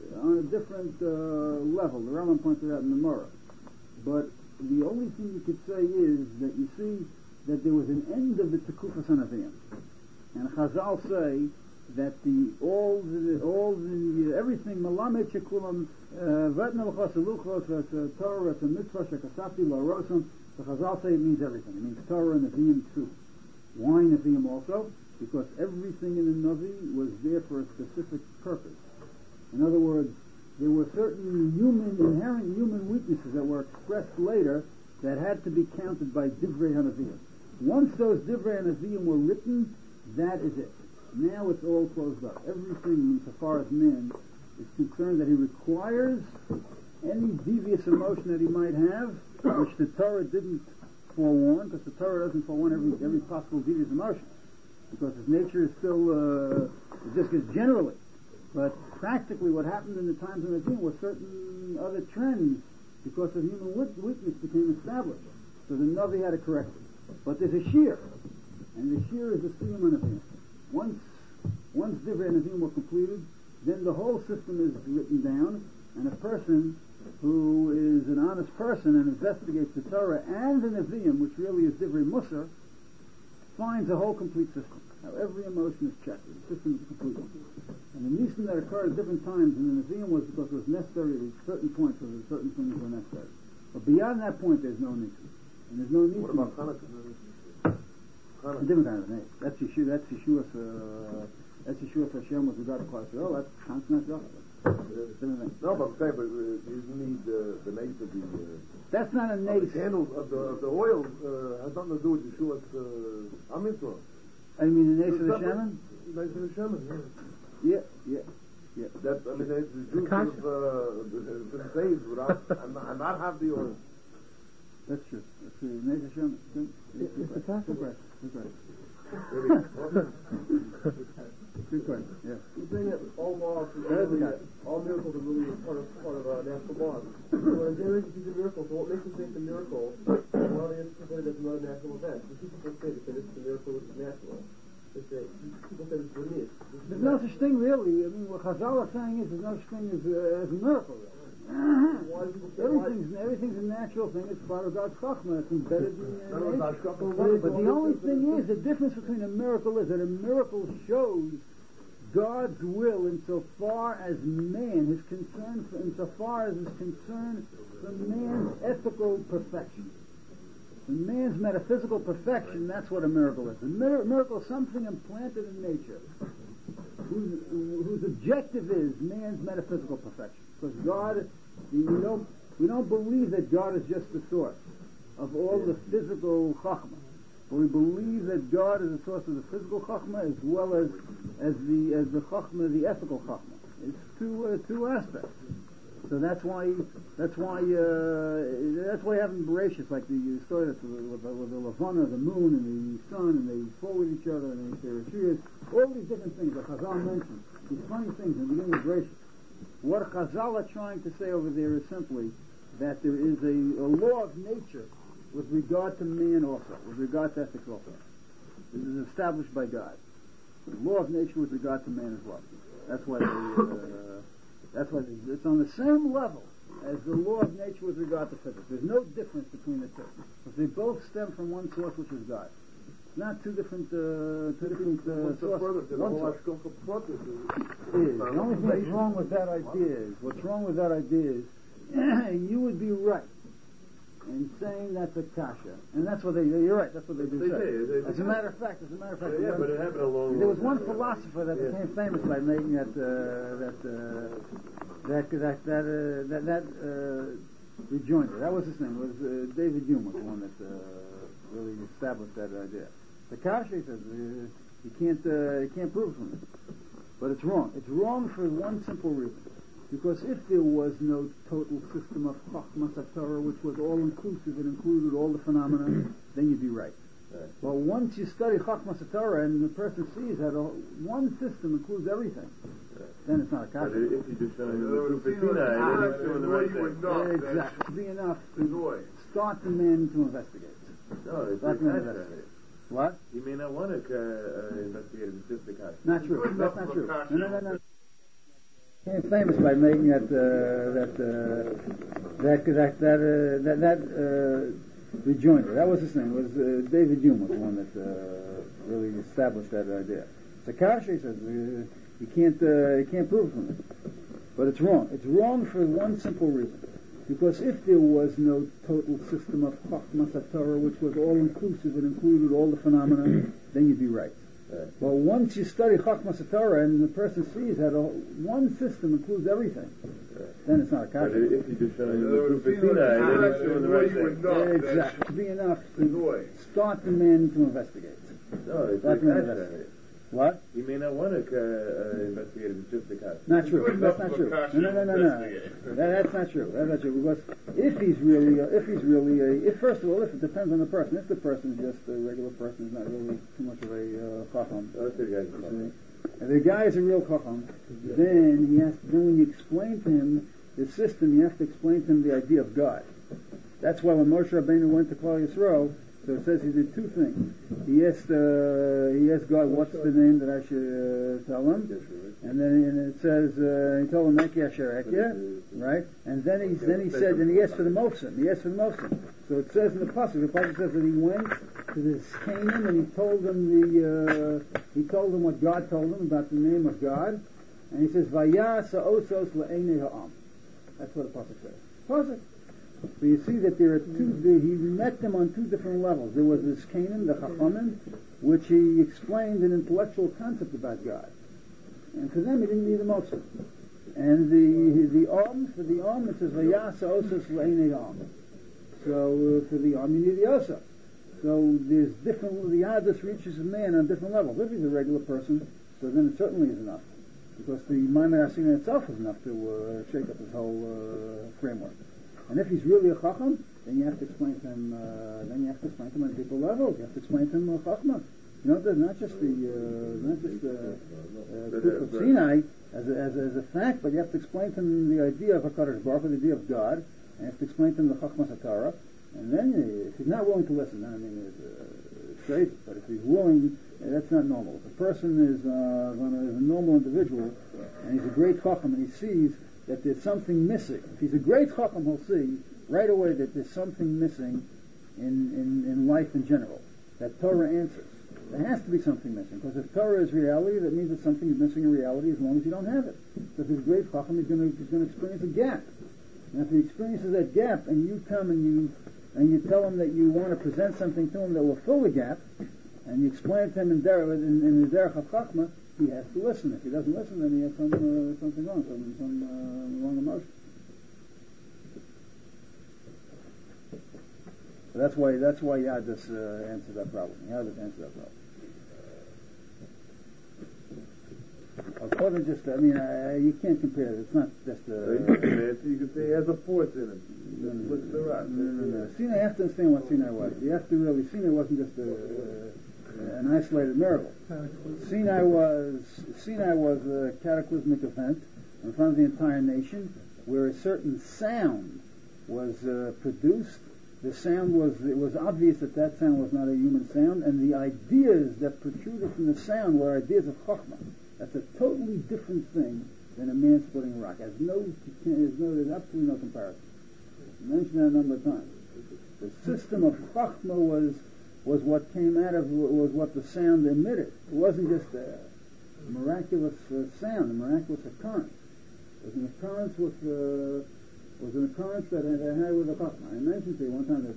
level. The Rambam pointed out in the Gemara. But the only thing you could say is that you see that there was an end of the Tekufas HaNevi'im, and Chazal say that everything Malamed Shekulam Vatna L'chos Eluchos Torah Mitzvah Shekasati LaRosam. The Chazal say it means everything. It means Torah and Nevi'im too. Why Nevi'im also? Because everything in the Navi was there for a specific purpose. In other words, there were certain inherent human weaknesses that were expressed later that had to be counted by Divrei HaNevi'im. Once those Divrei HaNevi'im were written, that is it. Now it's all closed up. Everything, insofar as man is concerned, that he requires any devious emotion that he might have, which the Torah didn't forewarn, because the Torah doesn't forewarn every possible devious emotion, because its nature is still just as generally. But practically, what happened in the times of the Nevi'im was certain other trends, because of human weakness, became established. So the Navi had to correct it. But there's a shear, and the shear is the Siyum HaNevi'im. Once Divrei HaNevi'im were completed, then the whole system is written down, and a person who is an honest person and investigates the Torah and the Nevi'im, which really is Divrei Musar, finds a whole complete system. Now every emotion is checked. The system is complete. And the Nisim that occurred at different times in the Nevi'im was because it was necessary at certain points, where certain things were necessary. But beyond that point, there's no Nisim. And there's no Nisim. What about Hanukkah? A different kind of name. That's Yeshua's Hashem with regard to Klal Yisrael. That's Hanukkah. No, but I'm saying, but you need the nace of the... That's not a nace. The candles of the oil has nothing to do with Yeshua's Am Yisrael. I mean the nace of the Shemin? Nace of the Shemin, yeah. That, I mean, the Jews have been saved without, and not have the oil. That's true. That's true. Nace of Shemin. It's right. Good question. Yeah. You bring that all laws, all miracles are really part of natural laws. When a generation sees a miracle, so what makes them think the miracle? Well, they consider it as another natural event. The people say this is a miracle, this is natural. People say this is a myth. There's no such thing really. I mean, what Chazal are saying is there's no such thing as a miracle. Everything's a natural thing. It's part of God's Chachma. It's embedded in nature. But the only thing is, the difference between a miracle is that a miracle shows God's will insofar as man is concerned, insofar as is concerned for man's ethical perfection. For man's metaphysical perfection, that's what a miracle is. A miracle is something implanted in nature whose objective is man's metaphysical perfection. Because God, we don't believe that God is just the source of all the physical chachma, but we believe that God is the source of the physical chachma as well as the chachma, the ethical chachma. It's two aspects. So that's why you have in Bereshit, like the story with the Levana, the moon and the sun, and they fall with each other, and they say Rishiyas, all these different things that Chazal mentioned, these funny things in the beginning of Bereshit. What Chazal are trying to say over there is simply that there is a law of nature with regard to man also, with regard to ethics also. This is established by God. The law of nature with regard to man as well. That's why it's on the same level as the law of nature with regard to physics. There's no difference between the two, because they both stem from one source, which is God. Not two different sources. The only thing that's wrong with that idea is, you would be right in saying that's a kasha, and that's what you're right. That's what they do say. As a matter of fact, yeah, but it happened a long. There was one philosopher that became famous by making that rejoinder. That was his name. It was David Hume was the one that really established that idea. The kasha says you can't prove from it. But it's wrong. It's wrong for one simple reason. Because if there was no total system of Chochmas HaTorah, which was all-inclusive and included all the phenomena, then you'd be right. But once you study Chochmas HaTorah and the person sees that one system includes everything, then it's not a kasha. But if you just show him the Sinai, then he's doing the right thing. Exactly. To be enough to start the man to investigate. No, it's Not a to kasha. investigate. What? You may not want to investigate it, it's just a kasha. Not true. That's not true. No. Became famous by making that rejoinder. That was his name. It was David Hume was the one that really established that idea. Sakasha, he says, you can't prove it from it. But it's wrong. It's wrong for one simple reason. Because if there was no total system of Chochmas HaTorah, which was all-inclusive and included all the phenomena, then you'd be right. But once you study Chochmas HaTorah and the person sees that one system includes everything, then it's not a kasha. But if you just show him the Sinai, then he's doing the right thing. Exactly. To be enough to start the man to investigate. No, it's Not a to kasha. investigate. What? You may not want to investigate it, it's just a kasha. Not true. That's not true. No. That's not true. That's not true. Because if first of all, if it depends on the person. If the person is just a regular person, is not really too much of a chacham. If the guy is a real chacham, then when you explain to him the system, you have to explain to him the idea of God. That's why when Moshe Rabbeinu went to Klal Yisrael, so it says he did two things. He asked God, what's the name that I should tell him? And then it says, he told him, Eki Asher Ekia, right? And then he said, and he asked for the Mosin. So it says in the Pasuk says that he went to this Canaan and he told him what God told him about the name of God. And he says, Vayasa Osos Le'enei Ha'am. That's what the Pasuk says. Pasuk. So you see that there are he met them on two different levels. There was this Canaan, the Chachamim, which he explained an intellectual concept about God. And for them he didn't need the Moshe. And for the Om it says, Vayasa Osos Le'enei Ha'am. So for the Om you need the Osa. So there's different, the Adus reaches a man on different levels. If he's a regular person, so then it certainly is enough. Because the Maimon HaSinai itself is enough to shake up his whole framework. And if he's really a chacham, then you have to explain to him. On deeper levels. You have to explain to him chachma. You know, not just the proof of Sinai as a fact, but you have to explain to him the idea of Hakadosh Baruch Hu, the idea of God, and you have to explain to him the Chochmas HaTorah. And then, if he's not willing to listen, then it's crazy. But if he's willing, that's not normal. If a person is a normal individual and he's a great chacham and he sees that there's something missing. If he's a great chacham, he'll see right away that there's something missing in life in general. That Torah answers. There has to be something missing. Because if Torah is reality, that means that something is missing in reality as long as you don't have it. So if he's a great chacham, he's going to experience a gap. And if he experiences that gap, and you come and you tell him that you want to present something to him that will fill the gap, and you explain it to him in the derech of chachma, he has to listen. If he doesn't listen, then he has something wrong, some wrong emotion. So that's why Yadus answers that problem. Yadus answers that problem. According just, you can't compare it. It's not just you can say it has a force in it. No. Sinai, you have to understand what Sinai was. You have to really, Sinai wasn't just an isolated miracle. Sinai was a cataclysmic event in front of the entire nation, where a certain sound was produced. The sound it was obvious that sound was not a human sound, and the ideas that protruded from the sound were ideas of Chochmah. That's a totally different thing than a man splitting a rock. There's absolutely no comparison. I mentioned that a number of times. The system of Chochmah was what came out of, was what the sound emitted. It wasn't just a miraculous sound, a miraculous occurrence. It was an occurrence that had with the Chochmah. I mentioned to you one time that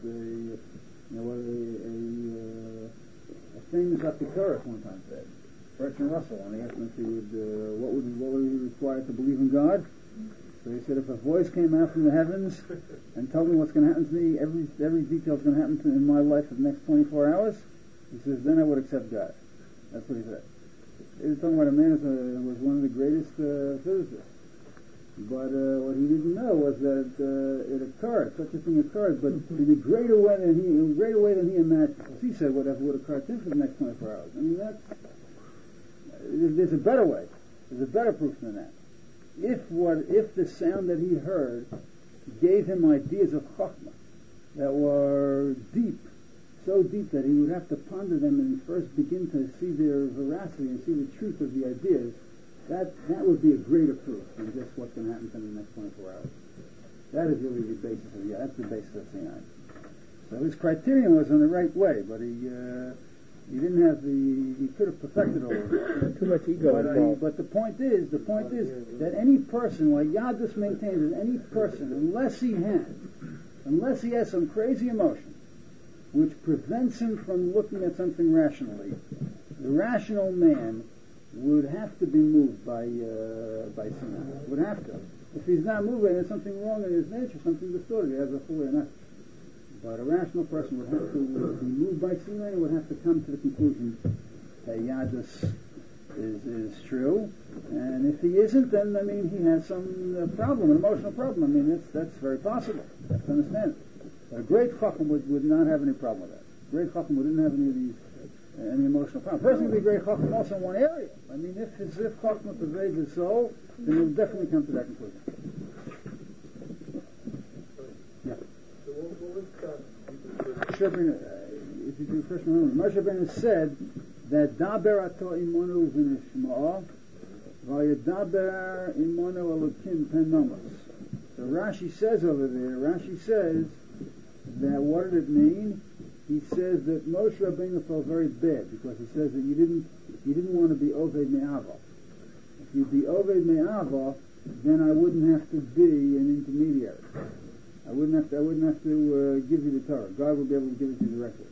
a famous Apikoros one time said, Bertrand Russell, and he asked him if what would he require to believe in God. So he said, if a voice came out from the heavens and told me what's going to happen to me, every detail is going to happen in my life for the next 24 hours, he says, then I would accept God. That's what he said. He was talking about a man who was one of the greatest physicists. But what he didn't know was that it occurred, such a thing occurred, but in a greater way than he imagined. Because he said whatever would occur to him for the next 24 hours. I mean, there's a better way. There's a better proof than that. If the sound that he heard gave him ideas of Chokhmah that were deep, so deep that he would have to ponder them and first begin to see their veracity and see the truth of the ideas, that would be a greater proof than just what's going to happen in the next 24 hours. That is really the basis of that's the basis of Sinai. So his criterion was in the right way, but he didn't have he could have perfected all of it. Too much ego involved. But the point is that any person, like Yadus maintains, that any person, unless he has some crazy emotion which prevents him from looking at something rationally, the rational man would have to be moved by Sinai. Would have to. If he's not moved, there's something wrong in his nature, something distorted. He has a full enough. But a rational person would have to be moved by Sinai and would have to come to the conclusion that Yadus is true. And if he isn't, then he has some problem, an emotional problem. That's very possible. You have to understand it. But a great Chacham would not have any problem with that. A great Chacham wouldn't have any of these any emotional problem. A person would be a great Chacham also in one area. If Chacham pervades his soul, then he'll definitely come to that conclusion. Yeah. So what was if you do first remember, Moshe Rabbeinu said that Daber ato imonu v'nishma'ah v'yadaber imonu elokim pen nomos. So Rashi says over there, that what did it mean? He says that Moshe Rabbeinu felt very bad because he says that you didn't want to be Oved Me'ava. If you'd be Oved Me'ava, then I wouldn't have to be an intermediary. I wouldn't have to give you the Torah. God would be able to give it to you directly.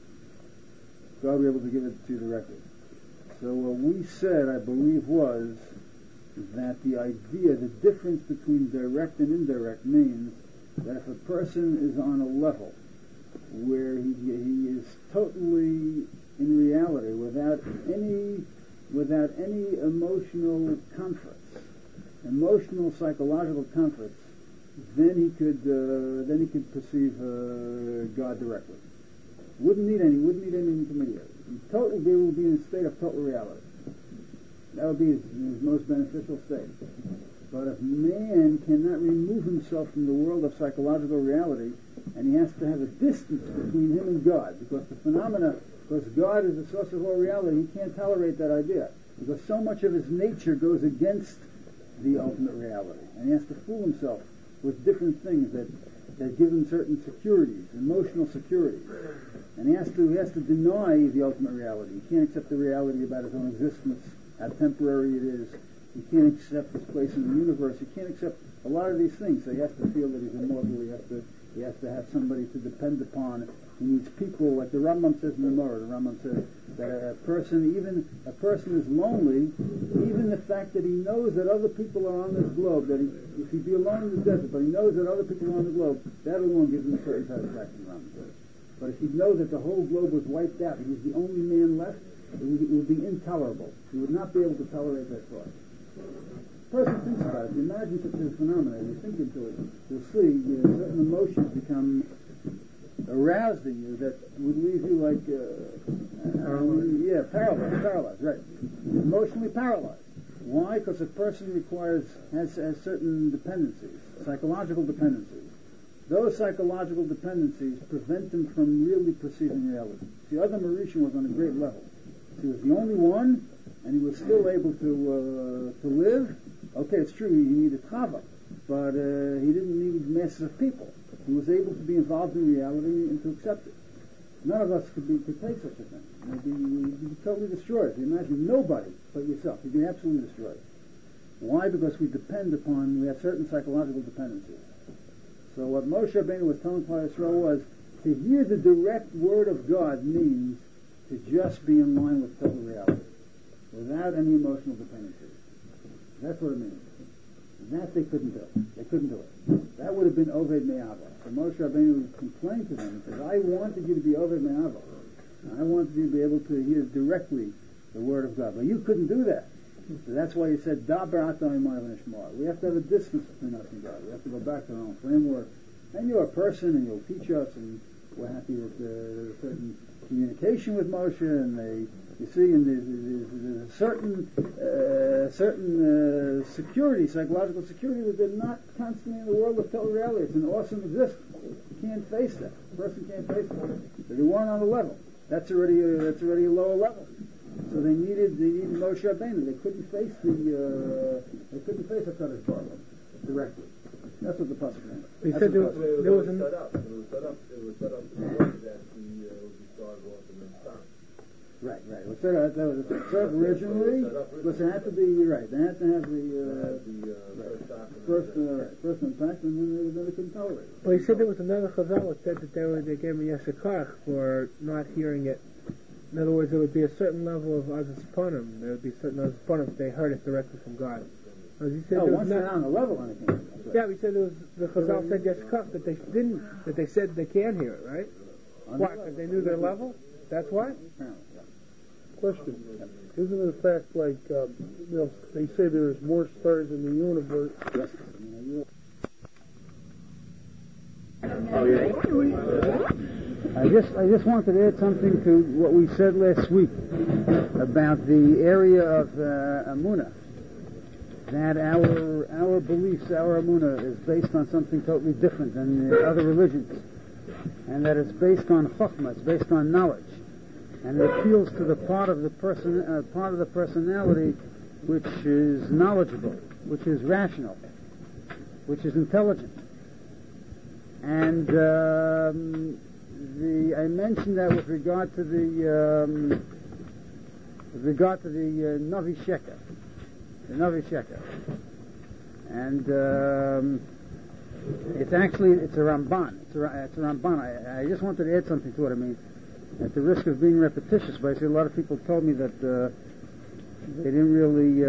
So what we said, I believe, was that the idea, the difference between direct and indirect means that if a person is on a level where he is totally in reality without any emotional comforts, emotional psychological comforts, then he could perceive God directly. Wouldn't need any intermediary. He will be in a state of total reality. That would be his most beneficial state. But if man cannot remove himself from the world of psychological reality, and he has to have a distance between him and God, because God is the source of all reality, he can't tolerate that idea, because so much of his nature goes against the ultimate reality, and he has to fool himself with different things that give him certain securities, emotional securities, and he has to deny the ultimate reality. He can't accept the reality about his own existence, how temporary it is. He can't accept his place in the universe. He can't accept a lot of these things. So he has to feel that he's immortal. He has to have somebody to depend upon. He needs people, like the Rambam says in the Gemara. The Rambam says that a person is lonely, even the fact that he knows that other people are on this globe, that if he'd be alone in the desert, but he knows that other people are on the globe, that alone gives him a certain satisfaction, Rambam says. But if he'd know that the whole globe was wiped out, he was the only man left, it would be intolerable. He would not be able to tolerate that thought. Person thinks about it. If you imagine such a phenomenon, and you think into it, you'll see certain emotions become aroused in you that would leave you like paralyzed, right? Emotionally paralyzed. Why? Because a person has certain dependencies, psychological dependencies. Those psychological dependencies prevent him from really perceiving reality. See, Adam Arishan was on a great level. He was the only one, and he was still able to live. Okay, it's true, he needed Chava, but he didn't need masses of people. He was able to be involved in reality and to accept it. None of us could take such a thing. You'd be totally destroyed. You imagine nobody but yourself. You'd be absolutely destroyed. Why? Because we have certain psychological dependencies. So what Moshe Rabbeinu was telling Klal Yisrael was, to hear the direct word of God means to just be in line with total reality, without any emotional dependencies. That's what it means. And that they couldn't do. They couldn't do it. That would have been Oved Me'ava. So Moshe Rabbeinu complained to them and said, I wanted you to be Oved Me'ava. I wanted you to be able to hear directly the word of God. But you couldn't do that. So that's why you said, Daber Atam Imanav Nishmar. We have to have a distance between us and God. We have to go back to our own framework. And you're a person, and you'll teach us, and we're happy that there's a certain communication with Moshe, and you see, and there's a certain security, psychological security, that they're not constantly in the world of total reality. It's an awesome existence. You can't face that. A person can't face that. But they weren't on the level. That's already a lower level. So they needed Moshe Rabbeinu. They couldn't face HaKadosh Baruch Hu directly. That's what the pasuk meant. He said there was It was set up in the way that he started off and then stopped. Right. It was set up. That was set up originally. Listen, it had to be right. They had to have the first impact, and then they couldn't tolerate it. Well, he said there was another chazal that said that they gave him yeshikach for not hearing it. In other words, there would be a certain level of azasponim. There would be certain azasponim if they heard it directly from God. As he said, once they're on the level, on it came. Yeah, he said there was the chazal said yeshikach that they didn't, that they said they can hear it, right? Why? Because they knew their level. That's why. Question: isn't it a fact like they say there's more stars in the universe? Yes. I just wanted to add something to what we said last week about the area of Amunah. That our beliefs, our Amunah, is based on something totally different than the other religions, and that it's based on Chokhmah, it's based on knowledge, and it appeals to the part of the personality which is knowledgeable, which is rational, which is intelligent. And I mentioned that with regard to the Navi Sheker. The Navi Sheker. And it's a Ramban. It's a Ramban. I just wanted to add something to it. I mean, at the risk of being repetitious, but I see a lot of people told me that they didn't really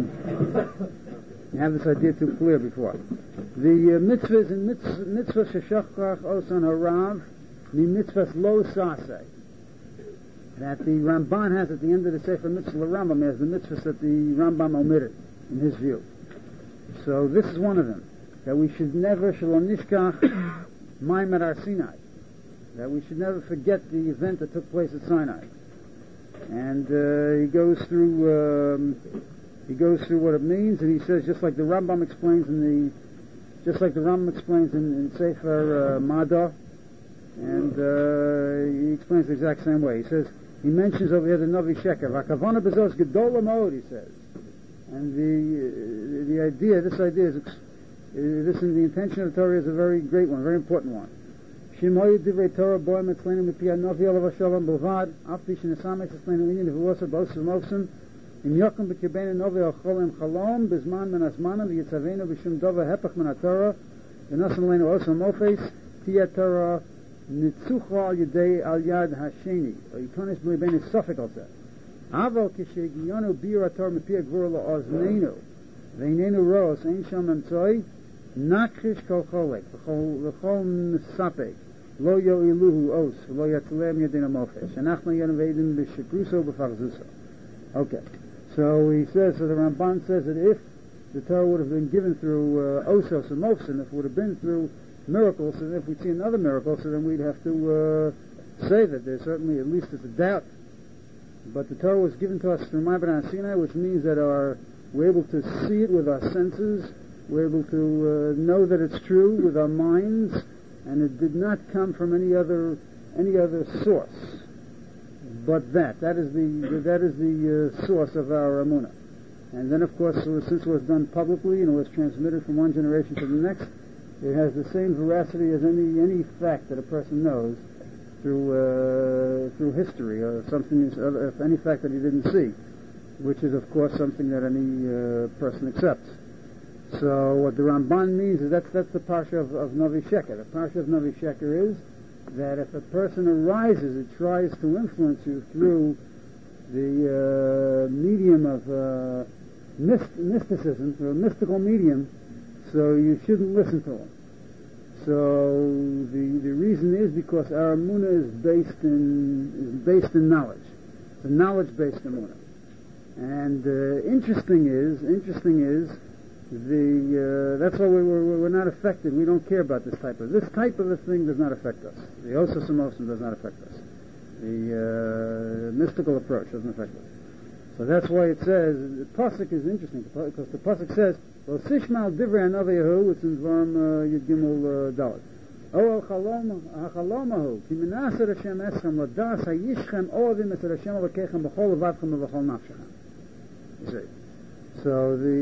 have this idea too clear before. The mitzvahs in mitzvah sheshachach osan harav mi mitzvahs lo saseh. That the Ramban has at the end of the Sefer Mitzvah Rambam as the mitzvahs that the Rambam omitted in his view. So this is one of them. That we should never shalom nishkach ma'amed Har Sinai. That we should never forget the event that took place at Sinai. And he goes through what it means, and he says, just like the Rambam explains in Sefer Madah, and he explains the exact same way. He says, he mentions over here the Navi Sheker, Vakavana bezos gedola mod, he says, and the idea is the intention of the Torah is a very great one, very important one. Shimoy divrei Torah boy metzleinu mipi Navi olav shalom b'vad, afti shenesames etzleinu inyan v'vosa b'osa v'moksim. In Yochim b'kibbeinu novi al-cholim chalom, b'zman men azmanim, v'yitzavenu b'shum dova hepach men ha-Torah, v'nosan leinu osa mofes, tiya Torah, nitzucha al yad hasheni, or yitonis b'libeinu sofik al zeh. Aval k'shegiyonu bir ha-Torah mipi gvur la'ozneinu, v'einenu roos, ein sham emtzoi, nakrish kol cholek, v'chol nisapek, lo yo'iluhu os, lo yatzlem yadina mofes, shenachma yanu v'edin b'shekruso b'farzuso. Okay. So he says, so the Ramban says that if the Torah would have been given through Osos and Mofsin, if it would have been through miracles, and if we'd see another miracle, so then we'd have to say that there's certainly, at least it's a doubt. But the Torah was given to us through Ma'aber Har Sinai, which means that we're able to see it with our senses, we're able to know that it's true with our minds, and it did not come from any other source. But that is the source of our Amunah. And then, of course, since it was done publicly and it was transmitted from one generation to the next, it has the same veracity as any fact that a person knows through history or something, if any fact that he didn't see, which is, of course, something that any person accepts. So what the Ramban means is that's the parsha of Navi Sheker. The parsha of Navi Sheker is that if a person arises, it tries to influence you through the medium of mysticism, through a mystical medium, so you shouldn't listen to him. So the reason is because our Amunah is based in knowledge. It's a knowledge-based Amunah. And interesting is that's why we're not affected. We don't care about this type of a thing does not affect us. The Osos Amosim does not affect us. The mystical approach doesn't affect us. So that's why it says the pasuk is interesting because the pasuk says, "Well, Sishmal Divrei Hanaviyahu," which is Varm Yud Gimel Dalet. Oh, Hachalomahu, Ki Menaseh Hashem Eschem Ladas Hayishchem Ovim Esed Hashem Alokechem B'chol Levavchem B'chol Nafshechem. You see. So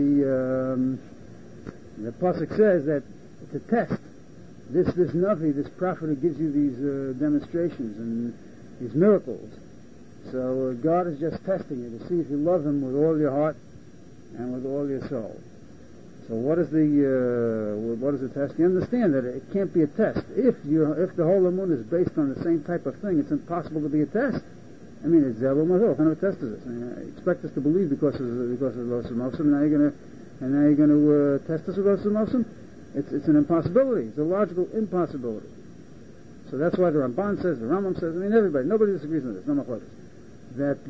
the pasuk says that it's a test. This Navi, this prophet who gives you these demonstrations and these miracles. So God is just testing you to see if you love Him with all your heart and with all your soul. So what is the test? You understand that it can't be a test. If the whole Amun is based on the same type of thing, it's impossible to be a test. I mean, it's Zebul Mazol. What kind of a test is this? I mean, I expect us to believe because of Los Mosim. Now you're going to test us with Los Mosim? It's an impossibility. It's a logical impossibility. So that's why the Ramban says, the Rambam says. I mean, nobody disagrees with this. No machlokes. That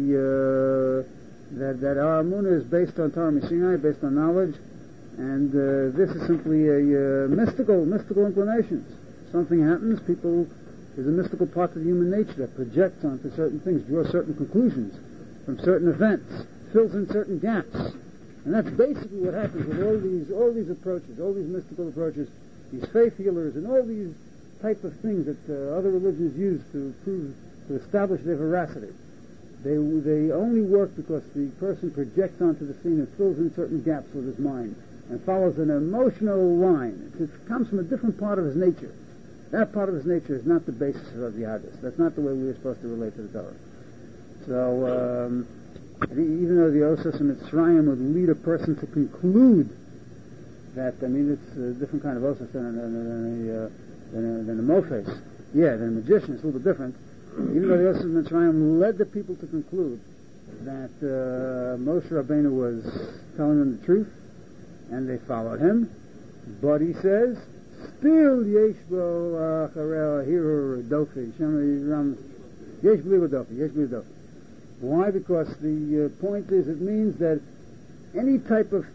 that our Amunah is based on Torah Mishinai, based on knowledge, and this is simply a mystical inclinations. Something happens, there's a mystical part of the human nature that projects onto certain things, draws certain conclusions from certain events, fills in certain gaps. And that's basically what happens with all these approaches, all these mystical approaches, these faith healers, and all these type of things that other religions use to establish their veracity. They only work because the person projects onto the scene and fills in certain gaps with his mind and follows an emotional line. It comes from a different part of his nature. That part of his nature is not the basis of the Yadus. That's not the way we are supposed to relate to the Torah. So, even though the Osos and Mitzrayim would lead a person to conclude that, I mean, it's a different kind of Osos than a Mofes. Yeah, than a magician, it's a little bit different. Even though the Osos and Mitzrayim led the people to conclude that Moshe Rabbeinu was telling them the truth, and they followed him, but he says, still yesh bo acharei hirur dofi yesh bli dofi. Why? Because the point is, it means that any type of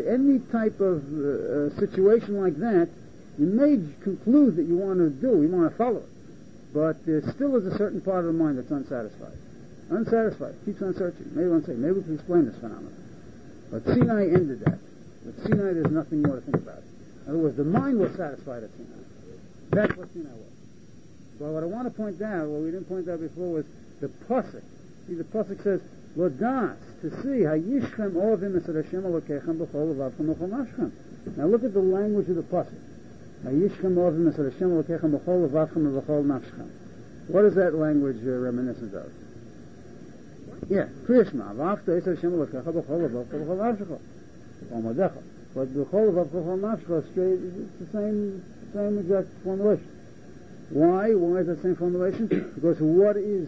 situation like that, you may conclude that you want to follow it, but there still is a certain part of the mind that's unsatisfied, keeps on searching. Maybe we can explain this phenomenon. But Sinai ended that. With Sinai, there's nothing more to think about. In other words, the mind was satisfied at Sinai. That's what Sinai was. Well, what I want to point out, what we didn't point out before, was the pasuk. See, the pasuk says, "Lodas," to see Hayishchem Ovim Esed Hashem Alokechem B'chol Levavchem B'chol Nafshechem. Now look at the language of the pasuk. Hayishchem Ovim Esed Hashem Alokechem B'chol Levavchem B'chol Nafshechem. What is that language reminiscent of? Yeah, Kriyashma. V'afta Esed Hashem Alokechem B'chol Levavchem B'chol Nafshechem. But the whole of Avchol Nafshcha straight, it's the same exact formulation. Why is that same formulation? Because what is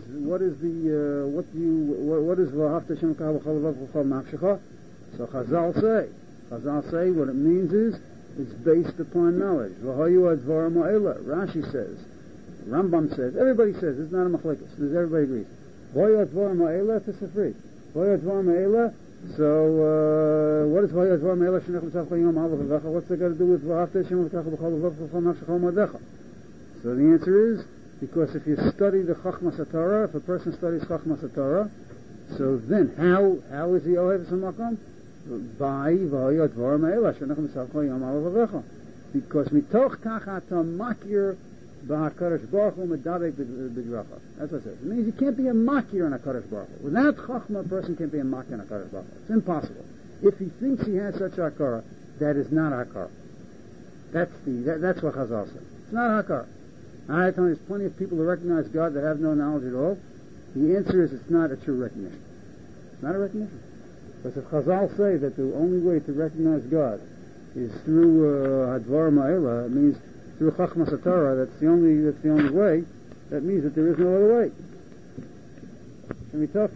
V'ahavta Hashem B'chol Nafshcha? So Chazal say what it means is it's based upon knowledge. V'hayu advar ma'ela. Rashi says, Rambam says, everybody says, it's not a machlekes. Everybody agrees. V'hayu advar ma'ela, it's a free. V'hayu advar ma'ela. So, what is Vayazvar Me'ela Shenech L'Tzaf Chayim Ha'alav? What's that got to do with V'ahavta Hashem L'Kach B'chol L'Vav B'chol Nafshechol Madecha? So the answer is, because if you study the Chachmas HaTorah, if a person studies Chachmas HaTorah, so then how is he Ohev S'makom? By Vayazvar Me'ela Shenech L'Tzaf Chayim Ha'alav. Because mitoch kach ata makir b'HaKadosh Baruch Hu medabek b'dracha. That's what it says. It means you can't be a makir on HaKadosh Baruch Hu. Without chachma, a person can't be a makir on HaKadosh Baruch Hu. It's impossible. If he thinks he has such hakara, that is not hakara. That's what Chazal says. It's not hakara. I tell you, there's plenty of people who recognize God that have no knowledge at all. The answer is it's not a true recognition. It's not a recognition. Because if Chazal say that the only way to recognize God is through Hadvar Ma'ela, it means through Chachmas HaTorah, that's the only way, that means that there is no other way. That's the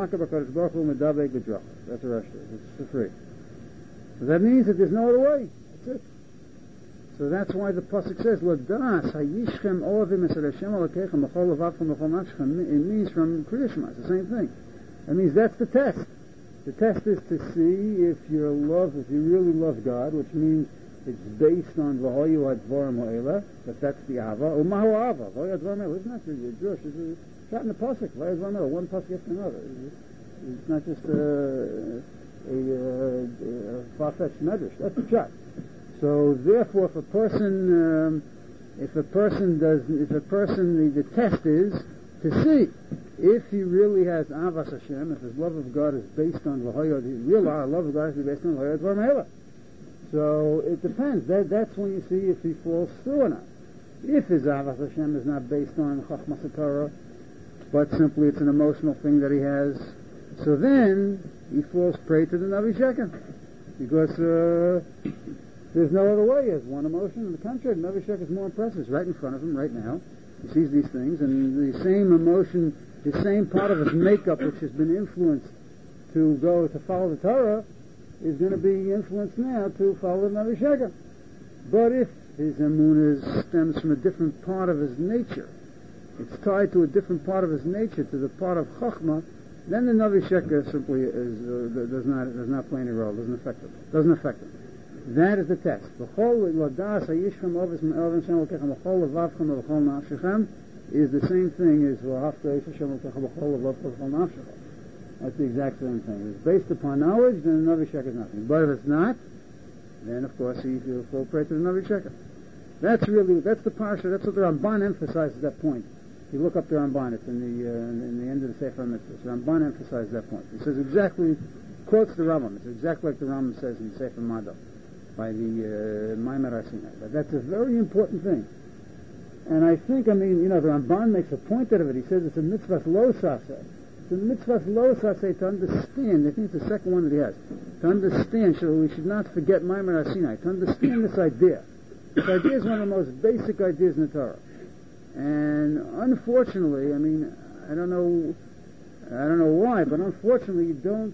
rest of it. It's for free. So that means that there's no other way. That's it. So that's why the pasuk says, "Ladas hayishchem ovim esed Hashem alokechem b'chol levavchem b'chol nafshechem." It means from Kriya Shema. It's the same thing. That means that's the test. The test is to see if you really love God, which means it's based on V'hoyu Advarim Ha'ela, that's the Ava. Umahu Ava, V'hoyu Advarim Ha'ela. It's not just Jewish, it's shot in the Pasuk, V'hoyu Advarim Ha'ela, one Pasuk after another. It's not just a far-fetched medrash. That's the shot. So therefore, the test is to see if he really has Avas Hashem, if his love of God is based on V'hoyu, his real love of God is based on V'hoyu Advarim Ha'ela. So it depends. That's when you see if he falls through or not. If his Avas Hashem is not based on Chachmas HaTorah, but simply it's an emotional thing that he has, so then he falls prey to the Navi Sheker, because there's no other way. He has one emotion. On the contrary, the Navi Sheker is more impressive. It's right in front of him right now. He sees these things, and the same emotion, the same part of his makeup which has been influenced to follow the Torah, is going to be influenced now to follow the Navi Sheker. But if his emunah stems from a different part of his nature, it's tied to a different part of his nature, to the part of Chachma, then the Navi Sheker simply does not play any role, doesn't affect him. That is the test. Is the same thing as that's the exact same thing. If it's based upon knowledge, then the Navi Sheker is nothing. But if it's not, then of course he'll fall prey to the Navi Sheker. That's the parsha. That's what the Ramban emphasizes at that point. If you look up the Ramban, it's in the end of the Sefer Mitzvah. The Ramban emphasizes that point. He says exactly, quotes the Rambam. It's exactly like the Rambam says in Sefer Mado by the Maimar HaSinai. But that's a very important thing. And I think, the Ramban makes a point out of it. He says it's a mitzvah lo saseh. It's a mitzvah lo saseh to understand. I think it's the second one that he has. To understand, so we should not forget Maimar HaSinai. To understand this idea. This idea is one of the most basic ideas in the Torah. And unfortunately, I don't know why, but unfortunately,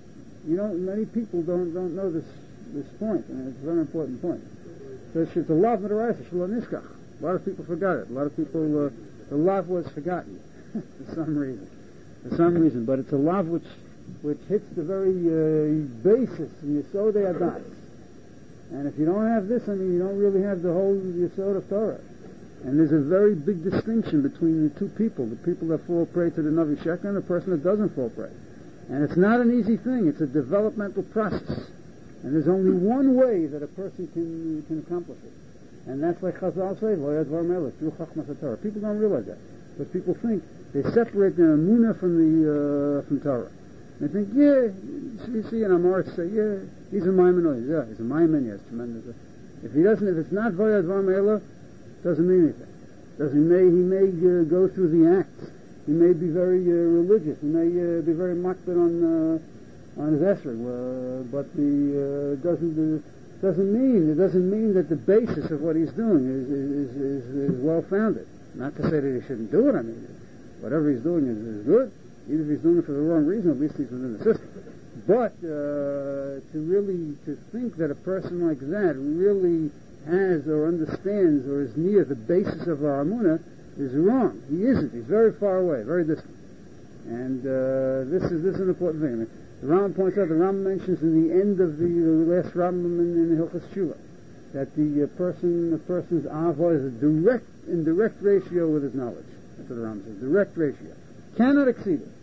many people don't know this point, and it's a very important point. So it's a lav midaraisa, shelo niskach. A lot of people forgot it. A lot of people, the lav was forgotten for some reason. But it's a lav which hits the very basis in Yesodei Adas. And if you don't have this, you don't really have the whole Yesod of Torah. And there's a very big distinction between the two people, the people that fall prey to the Navi Sheker and the person that doesn't fall prey. And it's not an easy thing. It's a developmental process. And there's only one way that a person can accomplish it. And that's like Chazal say, through Chachmas HaTorah. People don't realize that. But people think, they separate the Emunah from Torah. They think, you see an Amoritz say, he's a Maimon. Yeah, he's a Maimon, yes, tremendous. If it's not Voyad Varmela, doesn't mean anything. He may go through the acts. He may be very religious. He may be very makbid on his esrog, but it doesn't mean that the basis of what he's doing is well founded. Not to say that he shouldn't do it. Whatever he's doing is good. Even if he's doing it for the wrong reason, at least he's within the system. But to think that a person like that really has or understands or is near the basis of our Amunah is wrong. He isn't. He's very far away, very distant. And this is an important thing. The Rambam points out, the Rambam mentions in the end of the last Rambam in the Hilchos Tshuva that the person's ava is in direct ratio with his knowledge. That's what the Rambam says. Direct ratio. Cannot exceed it.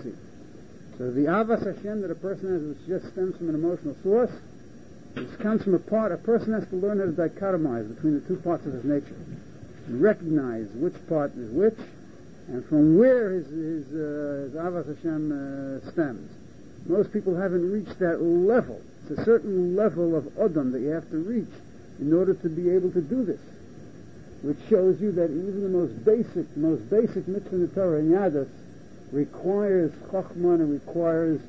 So the avas Hashem that a person has, which just stems from an emotional source, this comes from a person has to learn how to dichotomize between the two parts of his nature, and recognize which part is which, and from where his avas Hashem stems. Most people haven't reached that level. It's a certain level of Odom that you have to reach in order to be able to do this, which shows you that even the most basic mitzvah in the Torah in Yadus requires chachman and requires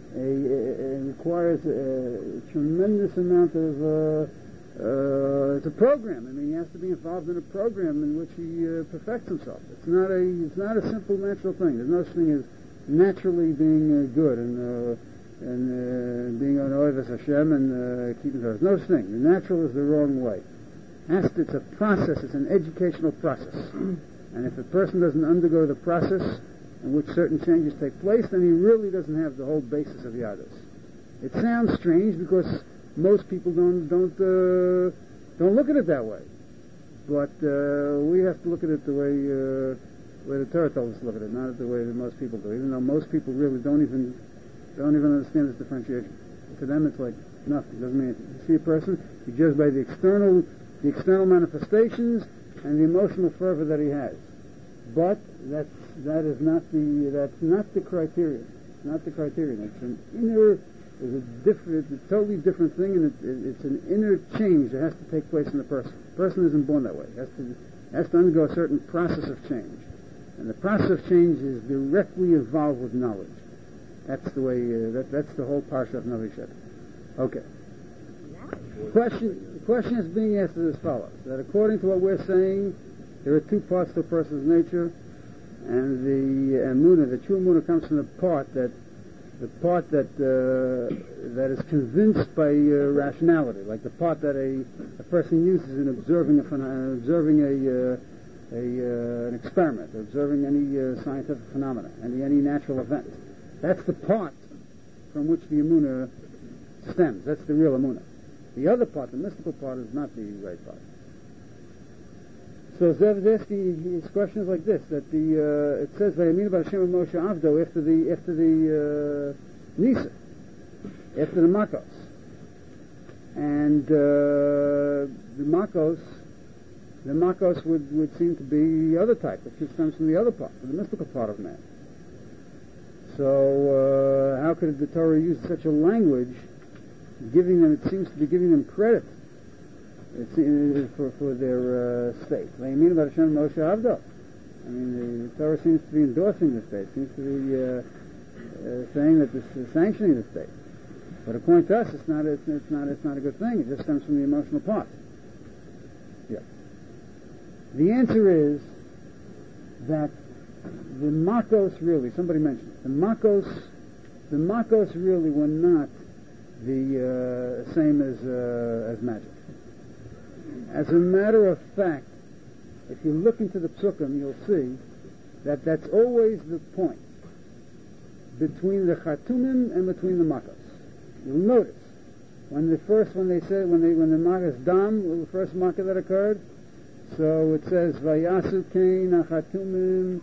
a tremendous amount of it's a program. He has to be involved in a program in which he perfects himself. It's not a simple natural thing. There's no such thing as naturally being good and being an oivas Hashem and keeping Torah. There's no such thing. The natural is the wrong way. It's a process. It's an educational process. And if a person doesn't undergo the process in which certain changes take place, then he really doesn't have the whole basis of Yadus. It sounds strange because most people don't look at it that way. But we have to look at it the way the Torah tells us to look at it, not the way that most people do. Even though most people really don't even understand this differentiation. To them, it's like nothing. It doesn't mean anything. You see a person, you judge by the external manifestations and the emotional fervor that he has. But that's not the criterion. It's not the criterion. It's an inner. It's a totally different thing, and it's an inner change that has to take place in the person. The person isn't born that way. It has to undergo a certain process of change, and the process of change is directly involved with knowledge. That's the way. That's the whole parsha of Navi Shep. Okay. The question is being asked as follows: that according to what we're saying, there are two parts to a person's nature, and the emunah, the true emunah, comes from the part that is convinced by rationality, like the part that a person uses in observing an experiment, or observing any scientific phenomena, any natural event. That's the part from which the emunah stems. That's the real emunah. The other part, the mystical part, is not the right part. So Zev is asking his questions like this: that it says Vayaminu b'Hashem Moshe Avdo after the Nisa, after the Makos, and the Makos would seem to be the other type, which just comes from the other part, from the mystical part of man. So how could the Torah use such a language, giving them? It seems to be giving them credit. For their state. They mean about Hashem Moshe Avdo. I mean, the Torah seems to be endorsing the state, seems to be saying that this is sanctioning the state. But according to us, it's not a good thing. It just comes from the emotional part. Yeah. The answer is that the Makos really, somebody mentioned it, the Makos really were not the same as magic. As a matter of fact, if you look into the Psukim, you'll see that that's always the point between the Chatumim and between the Makos. You'll notice when the Makas Dam, the first Makkah that occurred, so it says Vayasu Kain Chatumim.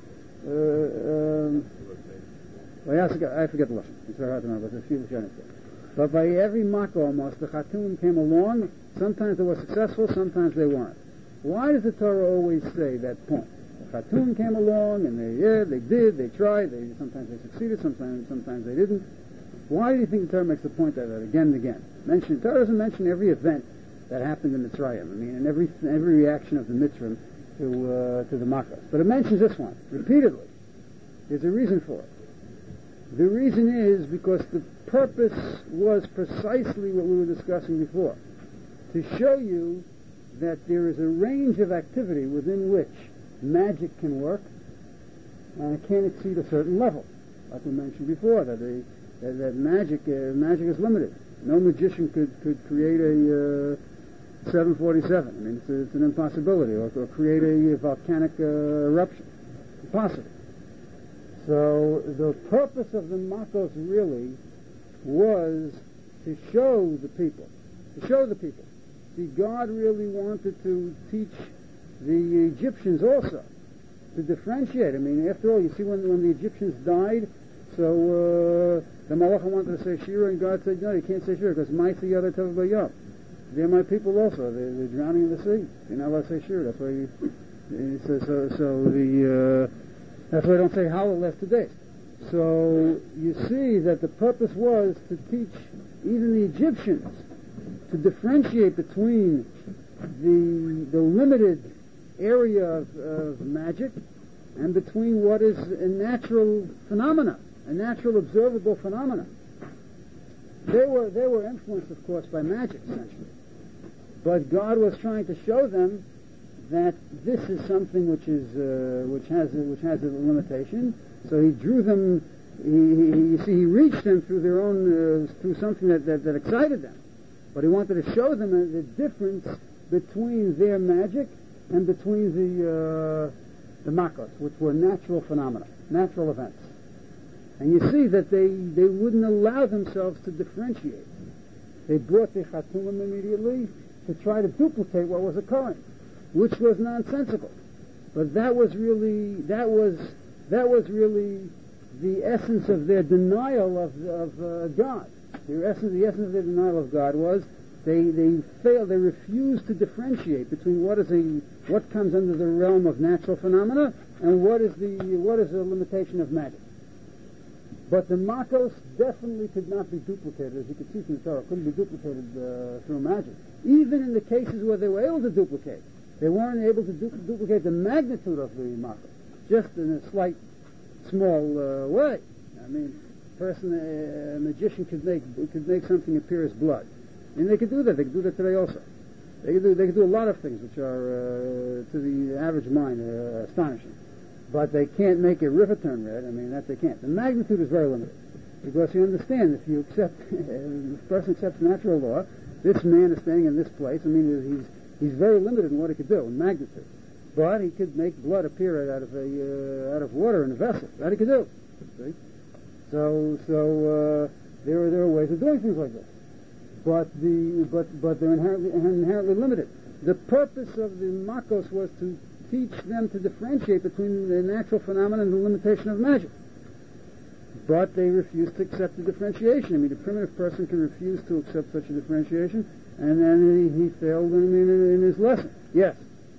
I forget the lesson. It's very hard to remember. But there's a few But by every Makkah almost, the Chatumim came along. Sometimes they were successful, sometimes they weren't. Why does the Torah always say that point? The Chatumim came along, and they tried, sometimes they succeeded, sometimes they didn't. Why do you think the Torah makes the point that again and again? The Torah doesn't mention every event that happened in Mitzrayim. I mean, and every reaction of the Mitzrayim to the Makkos. But it mentions this one, repeatedly. There's a reason for it. The reason is because the purpose was precisely what we were discussing before, to show you that there is a range of activity within which magic can work, and it can't exceed a certain level. Like we mentioned before, that magic is limited. No magician could create a 747. I mean, it's an impossibility, or create a volcanic eruption. Impossible. So the purpose of the Makos really was to show the people. See, God really wanted to teach the Egyptians also to differentiate. I mean, after all, you see when the Egyptians died, so the Malach wanted to say Shira, and God said, no, you can't say Shira, because Maisi Yada Tov B'Yom. They're my people also. They're drowning in the sea. You're not allowed to say Shira. That's why that's why I don't say Hallel last 2 days. So you see that the purpose was to teach even the Egyptians to differentiate between the limited area of magic and between what is a natural phenomena, a natural observable phenomena. They were influenced, of course, by magic, essentially. But God was trying to show them that this is something which has a limitation. So He drew them. He reached them through their own through something that excited them. But He wanted to show them the difference between their magic and between the Makos, which were natural phenomena, natural events. And you see that they wouldn't allow themselves to differentiate. They brought the Chatulim immediately to try to duplicate what was occurring, which was nonsensical. But that was really the essence of their denial of God. The essence of their denial of God was they refused to differentiate between what comes under the realm of natural phenomena and what is the limitation of magic. But the Makos definitely could not be duplicated, as you can see from the Torah, couldn't be duplicated through magic. Even in the cases where they were able to duplicate, they weren't able to duplicate the magnitude of the Makos, just in a slight, small way. I mean, a magician could make something appear as blood, and they could do that. They could do that today also. They could do a lot of things which are to the average mind astonishing. But they can't make a river turn red. I mean, that they can't. The magnitude is very limited. Because you understand, if a person accepts natural law, this man is standing in this place. I mean, he's very limited in what he could do in magnitude. But he could make blood appear out of water in a vessel. That he could do. See? So there are ways of doing things like this. But they're inherently limited. The purpose of the Makos was to teach them to differentiate between the natural phenomenon and the limitation of magic. But they refused to accept the differentiation. I mean, a primitive person can refuse to accept such a differentiation, and then he failed in his lesson. Yes?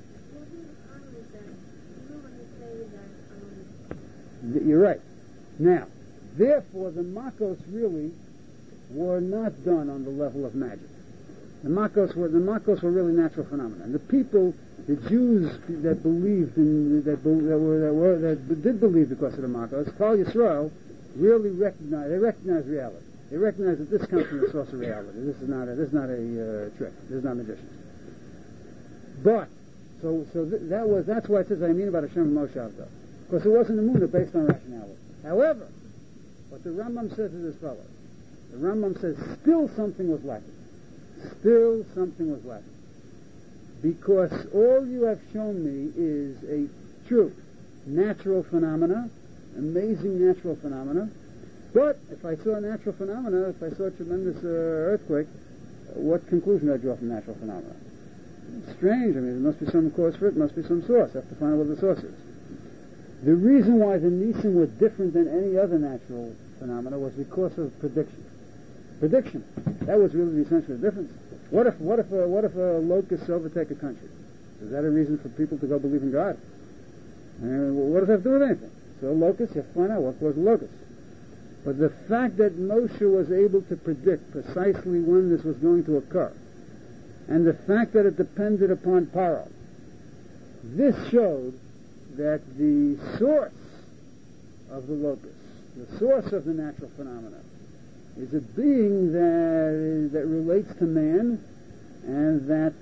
You're right. Now, therefore, the Makos really were not done on the level of magic. The Makos were really natural phenomena. And the people, the Jews that believed that did believe because of the Makos, Klal Yisrael, really recognized reality. They recognized that this comes from the source of reality. This is not a trick. This is not magician. But that's why it says I mean about Hashem and Moshe Avdo, because it wasn't a Emunah based on rationality. However, what the Rambam says is as follows. The Rambam says still something was lacking. Still something was lacking. Because all you have shown me is a true natural phenomena, amazing natural phenomena. But if I saw a natural phenomena, if I saw a tremendous earthquake, what conclusion do I draw from natural phenomena? It's strange. I mean, there must be some cause for it, must be some source. I have to find out what the source is. The reason why the Nisim were different than any other natural phenomena was because of prediction. Prediction. That was really the essential difference. What if a locust overtake a country? Is that a reason for people to go believe in God? What does that have to do with anything? So a locust, you have to find out what caused the locust. But the fact that Moshe was able to predict precisely when this was going to occur, and the fact that it depended upon Paro, this showed that the source of the locust, the source of the natural phenomena, is a being that relates to man, and that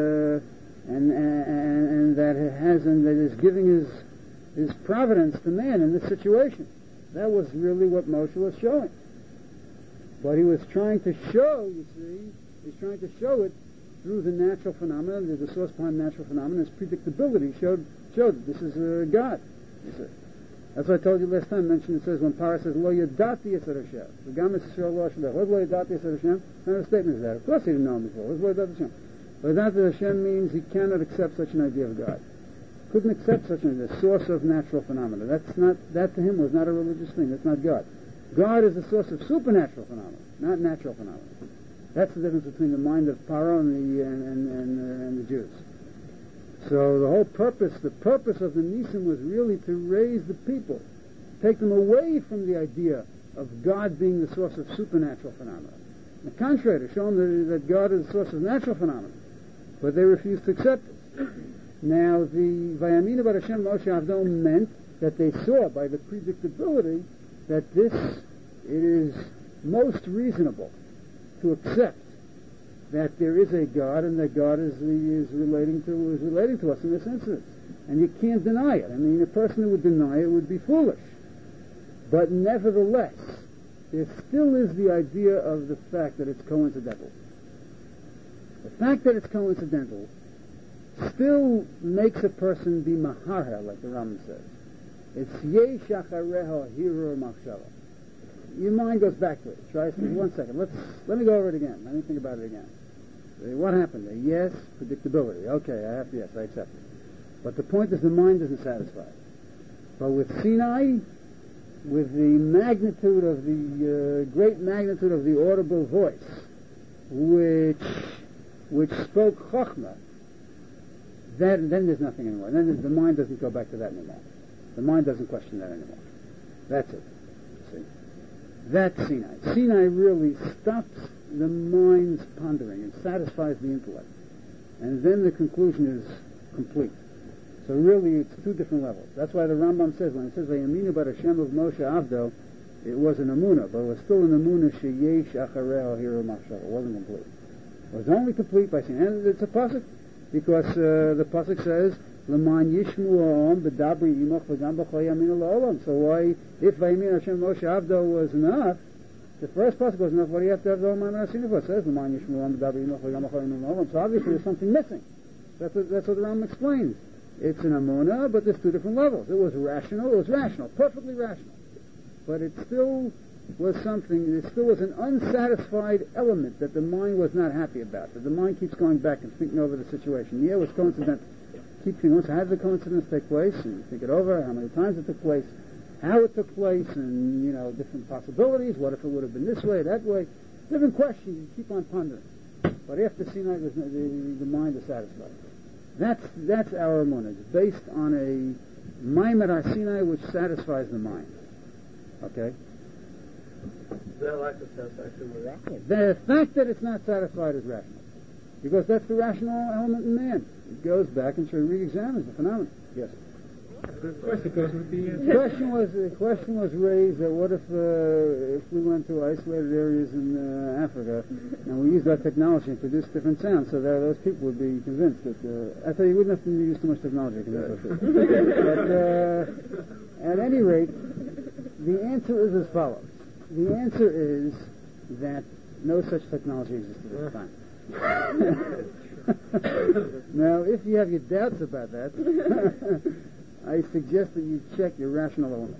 is giving his providence to man in this situation. That was really what Moshe was showing. But he was trying to show, you see, he's trying to show it through the natural phenomena, the source behind natural phenomena, his predictability showed that this is God. You see. That's what I told you last time. Mentioned it says when Parah says Lo Yadati Yisad Hashem. The Gamas Yisrael Lo Shalech. What Lo Yadati Yisad Hashem? What kind of statement is that? Of course he didn't know him before. What's Lo Yadati Hashem? Lo Yadati Hashem means he cannot accept such an idea of God. Couldn't accept such an idea. The source of natural phenomena. That to him was not a religious thing. That's not God. God is the source of supernatural phenomena, not natural phenomena. That's the difference between the mind of Paro and the Jews. So the purpose of the Nisim was really to raise the people, take them away from the idea of God being the source of supernatural phenomena. On the contrary, to show them that God is the source of natural phenomena. But they refused to accept it. Now, the Vayamina Bar Hashem Moshe Avdo meant that they saw by the predictability that it is most reasonable to accept that there is a God and that God is relating to us in this instance. And you can't deny it. I mean, a person who would deny it would be foolish. But nevertheless, there still is the idea of the fact that it's coincidental. The fact that it's coincidental still makes a person be maharha, like the Rambam says. It's yesh achareha hirur machshava. your mind goes back to it. Try 1 second. Let me go over it again. Let me think about it again. What happened there? Yes, predictability. Okay, yes, I accept it. But the point is the mind isn't satisfied. But with Sinai, with the magnitude of the great magnitude of the audible voice, which spoke Chochmah, then there's nothing anymore. Then the mind doesn't go back to that anymore. The mind doesn't question that anymore. That's it. See? That's Sinai. Sinai really stops the mind's pondering and satisfies the intellect. And then the conclusion is complete. So really it's two different levels. That's why the Rambam says, when it says, Vayaminu bar Hashem of Moshe Avdo, it was an Amunah, but it was still an Amunah sheyesh achareo hiru machshava. It wasn't complete. It was only complete by saying, and it's a pasuk, because the pasuk says, L'man yishmu ha'om b'dabri yimoch v'gam b'chol yaminu la'olam. So why, if Vayaminu Hashem Moshe Avdo was enough, the first pasuk was enough, what do you have to have the Oman Rasinu for? It says, L'man yishmu ha'om b'dabri yimoch v'gam b'chol yaminu la'olam. So obviously there's something missing. That's what the Rambam explains. It's an Amunah, but there's two different levels. It was rational, perfectly rational. But it still was something, it still was an unsatisfied element that the mind was not happy about, that the mind keeps going back and thinking over the situation. Yeah, it was coincidental. Keep thinking, how did the coincidence take place? And think it over, how many times it took place, how it took place, and, different possibilities. What if it would have been this way, that way? Different questions, you keep on pondering. But after Sinai, the mind is satisfied. That's our Amunah. It's based on a Maimed HaSinai which satisfies the mind. Okay? That lack of satisfaction was rational. The fact that it's not satisfied is rational. Because that's the rational element in man. It goes back and re-examines the phenomenon. Yes? Of course it goes with the... The question was raised that what if we went to isolated areas in Africa and we used our technology and produced different sounds, so that those people would be convinced that... I thought you wouldn't have to use too much technology to convince those people. But at any rate, the answer is as follows. The answer is that no such technology existed at the time. Now, if you have your doubts about that, I suggest that you check your rational element.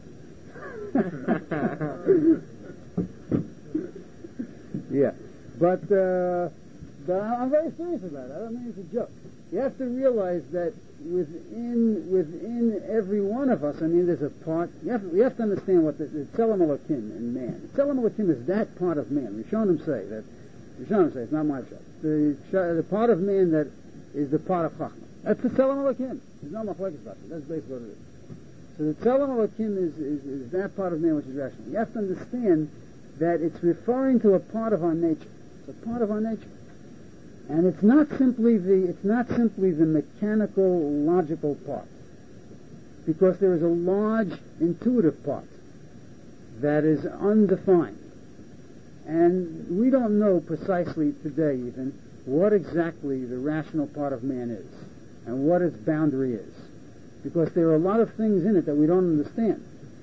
Yeah, but I'm very serious about it. I don't mean it's a joke. You have to realize that within every one of us, there's a part. You have to understand what the Tzelem Elokim in man. The Tzelem Elokim is that part of man. Rishonim say it's not my job. The part of man that is the part of Chachma. That's the Tzelem Elokim. There's no machlokes about it. That's basically what it is. So the Tzelem Elokim is that part of man which is rational. You have to understand that it's referring to a part of our nature. It's a part of our nature. And it's not simply the mechanical, logical part. Because there is a large intuitive part that is undefined. And we don't know precisely today even what exactly the rational part of man is and what its boundary is. Because there are a lot of things in it that we don't understand.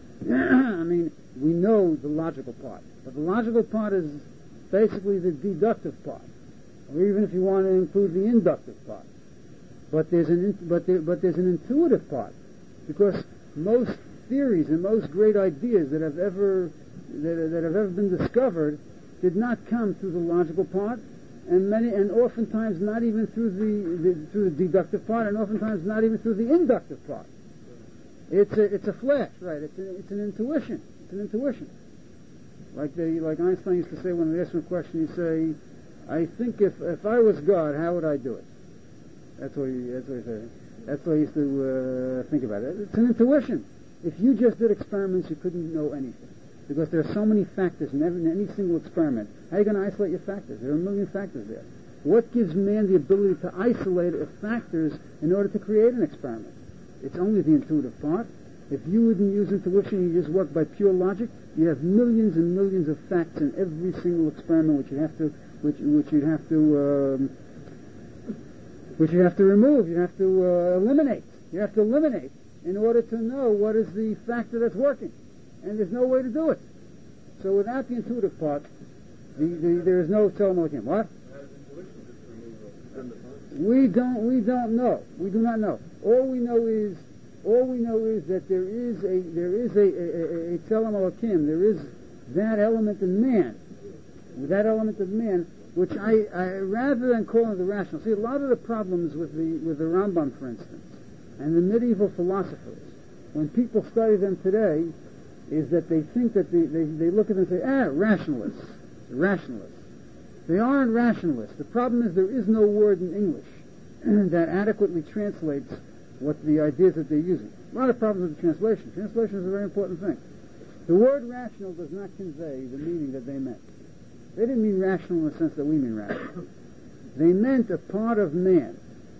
We know the logical part. But the logical part is basically the deductive part. Or even if you want to include the inductive part. But there's an intuitive part. Because most theories and most great ideas that have ever been discovered did not come through the logical part, and oftentimes not even through the deductive part, and oftentimes not even through the inductive part. It's a flash, right? It's an intuition. It's an intuition. Like Einstein used to say when they asked him a question, he'd say, "I think if I was God, how would I do it?" That's what he said. That's what he used to think about it. It's an intuition. If you just did experiments, you couldn't know anything. Because there are so many factors in any single experiment. How are you going to isolate your factors? There are a million factors there. What gives man the ability to isolate factors in order to create an experiment? It's only the intuitive part. If you wouldn't use intuition, you just work by pure logic, you have millions and millions of facts in every single experiment which you'd have to remove, you have to eliminate. You have to eliminate in order to know what is the factor that's working. And there's no way to do it. So without the intuitive part, there is no Tzelem Elokim. What? We don't know. We do not know. All we know is that there is a Tzelem Elokim. that element in man, which I rather than call it the rational. See, a lot of the problems with the Rambam, for instance, and the medieval philosophers, when people study them today, is that they think that they look at them and say, rationalists. They aren't rationalists. The problem is there is no word in English that adequately translates what the ideas that they're using. A lot of problems with the translation. Translation is a very important thing. The word rational does not convey the meaning that they meant. They didn't mean rational in the sense that we mean rational. They meant a part of man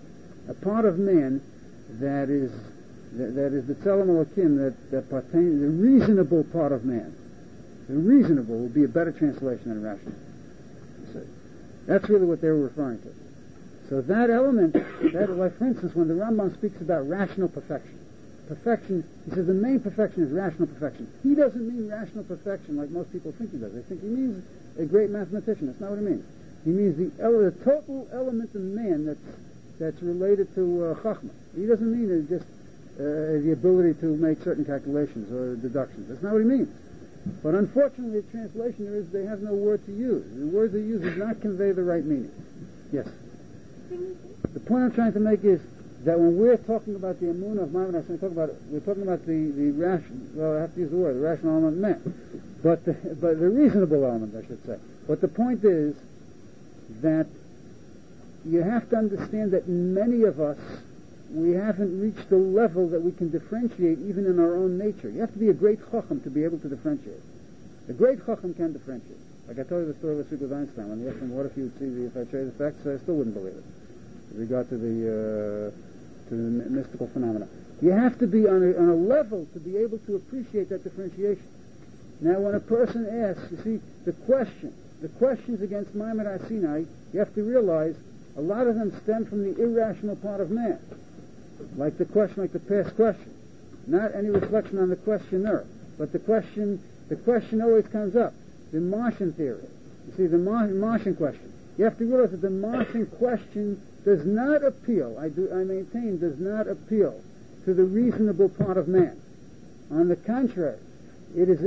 that is the Tzelem Elokim, that pertains, the reasonable part of man. The reasonable would be a better translation than rational. That's really what they were referring to. So that element, like for instance, when the Rambam speaks about rational perfection, he says the main perfection is rational perfection. He doesn't mean rational perfection like most people think he does. They think he means a great mathematician. That's not what he means. He means the total element in man that's related to Chachma. He doesn't mean just the ability to make certain calculations or deductions. That's not what he means. But unfortunately, the translation they have no word to use. The word they use does not convey the right meaning. Yes. The point I'm trying to make is that when we're talking about the Emunah of Maimonides, we're talking about the rational. Well, I have to use the word, the rational element man, but the reasonable element, I should say. But the point is that you have to understand that many of us, we haven't reached the level that we can differentiate even in our own nature. You have to be a great chacham to be able to differentiate. A great chacham can differentiate. Like I told you the story last week with Einstein, when he asked him, what if you would see if I show you the facts, I still wouldn't believe it. With regard to the mystical phenomena. You have to be on a level to be able to appreciate that differentiation. Now when a person asks, you see, the questions against Maimonides Sinai, you have to realize a lot of them stem from the irrational part of man. Like the past question. Not any reflection on the questioner, but the question always comes up. The Martian theory. You see, the Martian question. You have to realize that the Martian question does not appeal, I maintain, does not appeal to the reasonable part of man. On the contrary, it is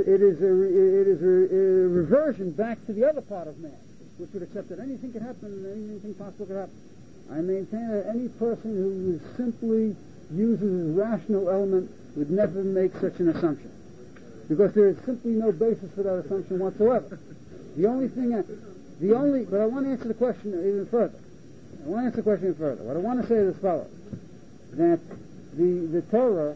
a reversion back to the other part of man, which would accept that anything can happen and anything possible can happen. I maintain that any person who simply uses his rational element would never make such an assumption, because there is simply no basis for that assumption whatsoever. But I want to answer the question even further. What I want to say is as follows: that the Torah,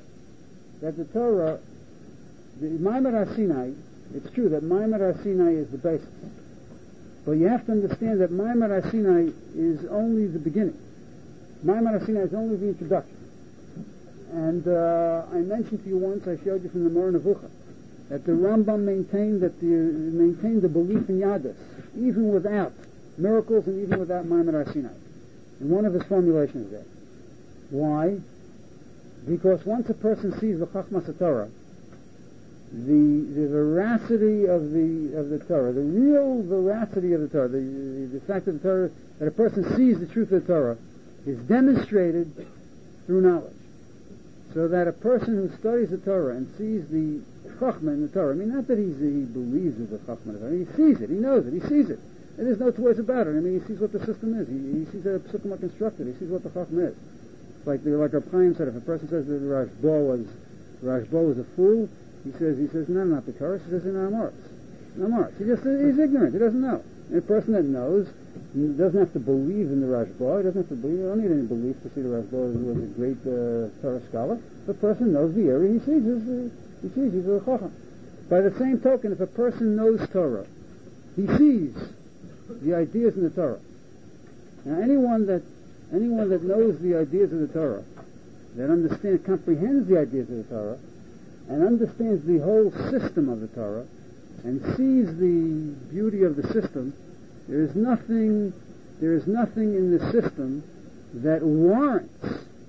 the Maimonides Sinai, it's true that Maimonides Sinai is the basis. But you have to understand that Maimonides Sinai is only the beginning. Maimonides Sinai is only the introduction. And I mentioned to you once, I showed you from the Moreh Nevuchah, that the Rambam maintained the belief in Yadus, even without miracles and even without Maimonides Sinai. In one of his formulations there. Why? Because once a person sees the Chachmas Torah, the veracity of the Torah, the real veracity of the Torah, the fact of the Torah, that a person sees the truth of the Torah, is demonstrated through knowledge. So that a person who studies the Torah and sees the Chachma in the Torah, I mean, not that he believes there's a Chachma in the Torah, he sees it, he knows it, he sees it. And there's no two ways about it. I mean, he sees what the system is. He sees how the system is constructed. He sees what the Chachma is. Like our Chaim said, if a person says that Rashba was a fool, he says, no, not the Torah. He says, no, Amoritz. He's ignorant. He doesn't know. And a person that knows doesn't have to believe in the Rashba. He doesn't have to believe. You don't need any belief to see the Rashba was a great Torah scholar. If a person knows the area, he sees he's a Chacham. By the same token, if a person knows Torah, he sees the ideas in the Torah. Now, anyone that knows the ideas of the Torah, that comprehends the ideas of the Torah, and understands the whole system of the Torah, and sees the beauty of the system, there is nothing in the system that warrants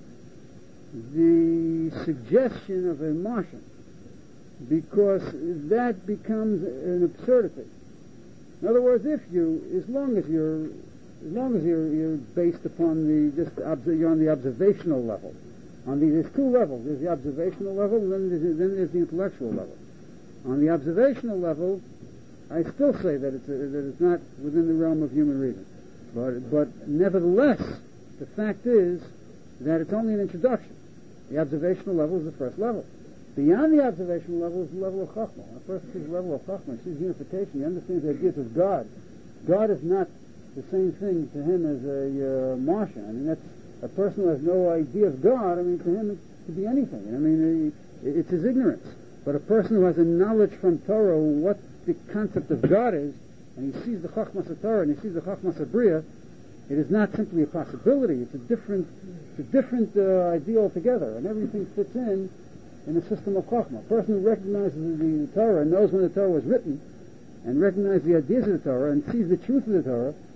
the suggestion of a Martian, because that becomes an absurdity. In other words, as long as you're based upon you're on the observational level. There's two levels. There's the observational level, and then there's the intellectual level. On the observational level, I still say that it's not within the realm of human reason. But nevertheless, the fact is that it's only an introduction. The observational level is the first level. Beyond the observational level is the level of Chachma. A person sees the level of Chachma, sees unification, he understands the ideas of God. God is not the same thing to him as a Martian. I mean, that's a person who has no idea of God. I mean, to him it could be anything. I mean, it's his ignorance. But a person who has a knowledge from Torah what the concept of God is, and he sees the Chachmas of Torah and he sees the Chachmas of Bria, it is not simply a possibility. It's a different idea altogether, and everything fits in a system of Chachma. A person who recognizes the Torah and knows when the Torah was written, and recognizes the ideas of the Torah and sees the truth of the Torah,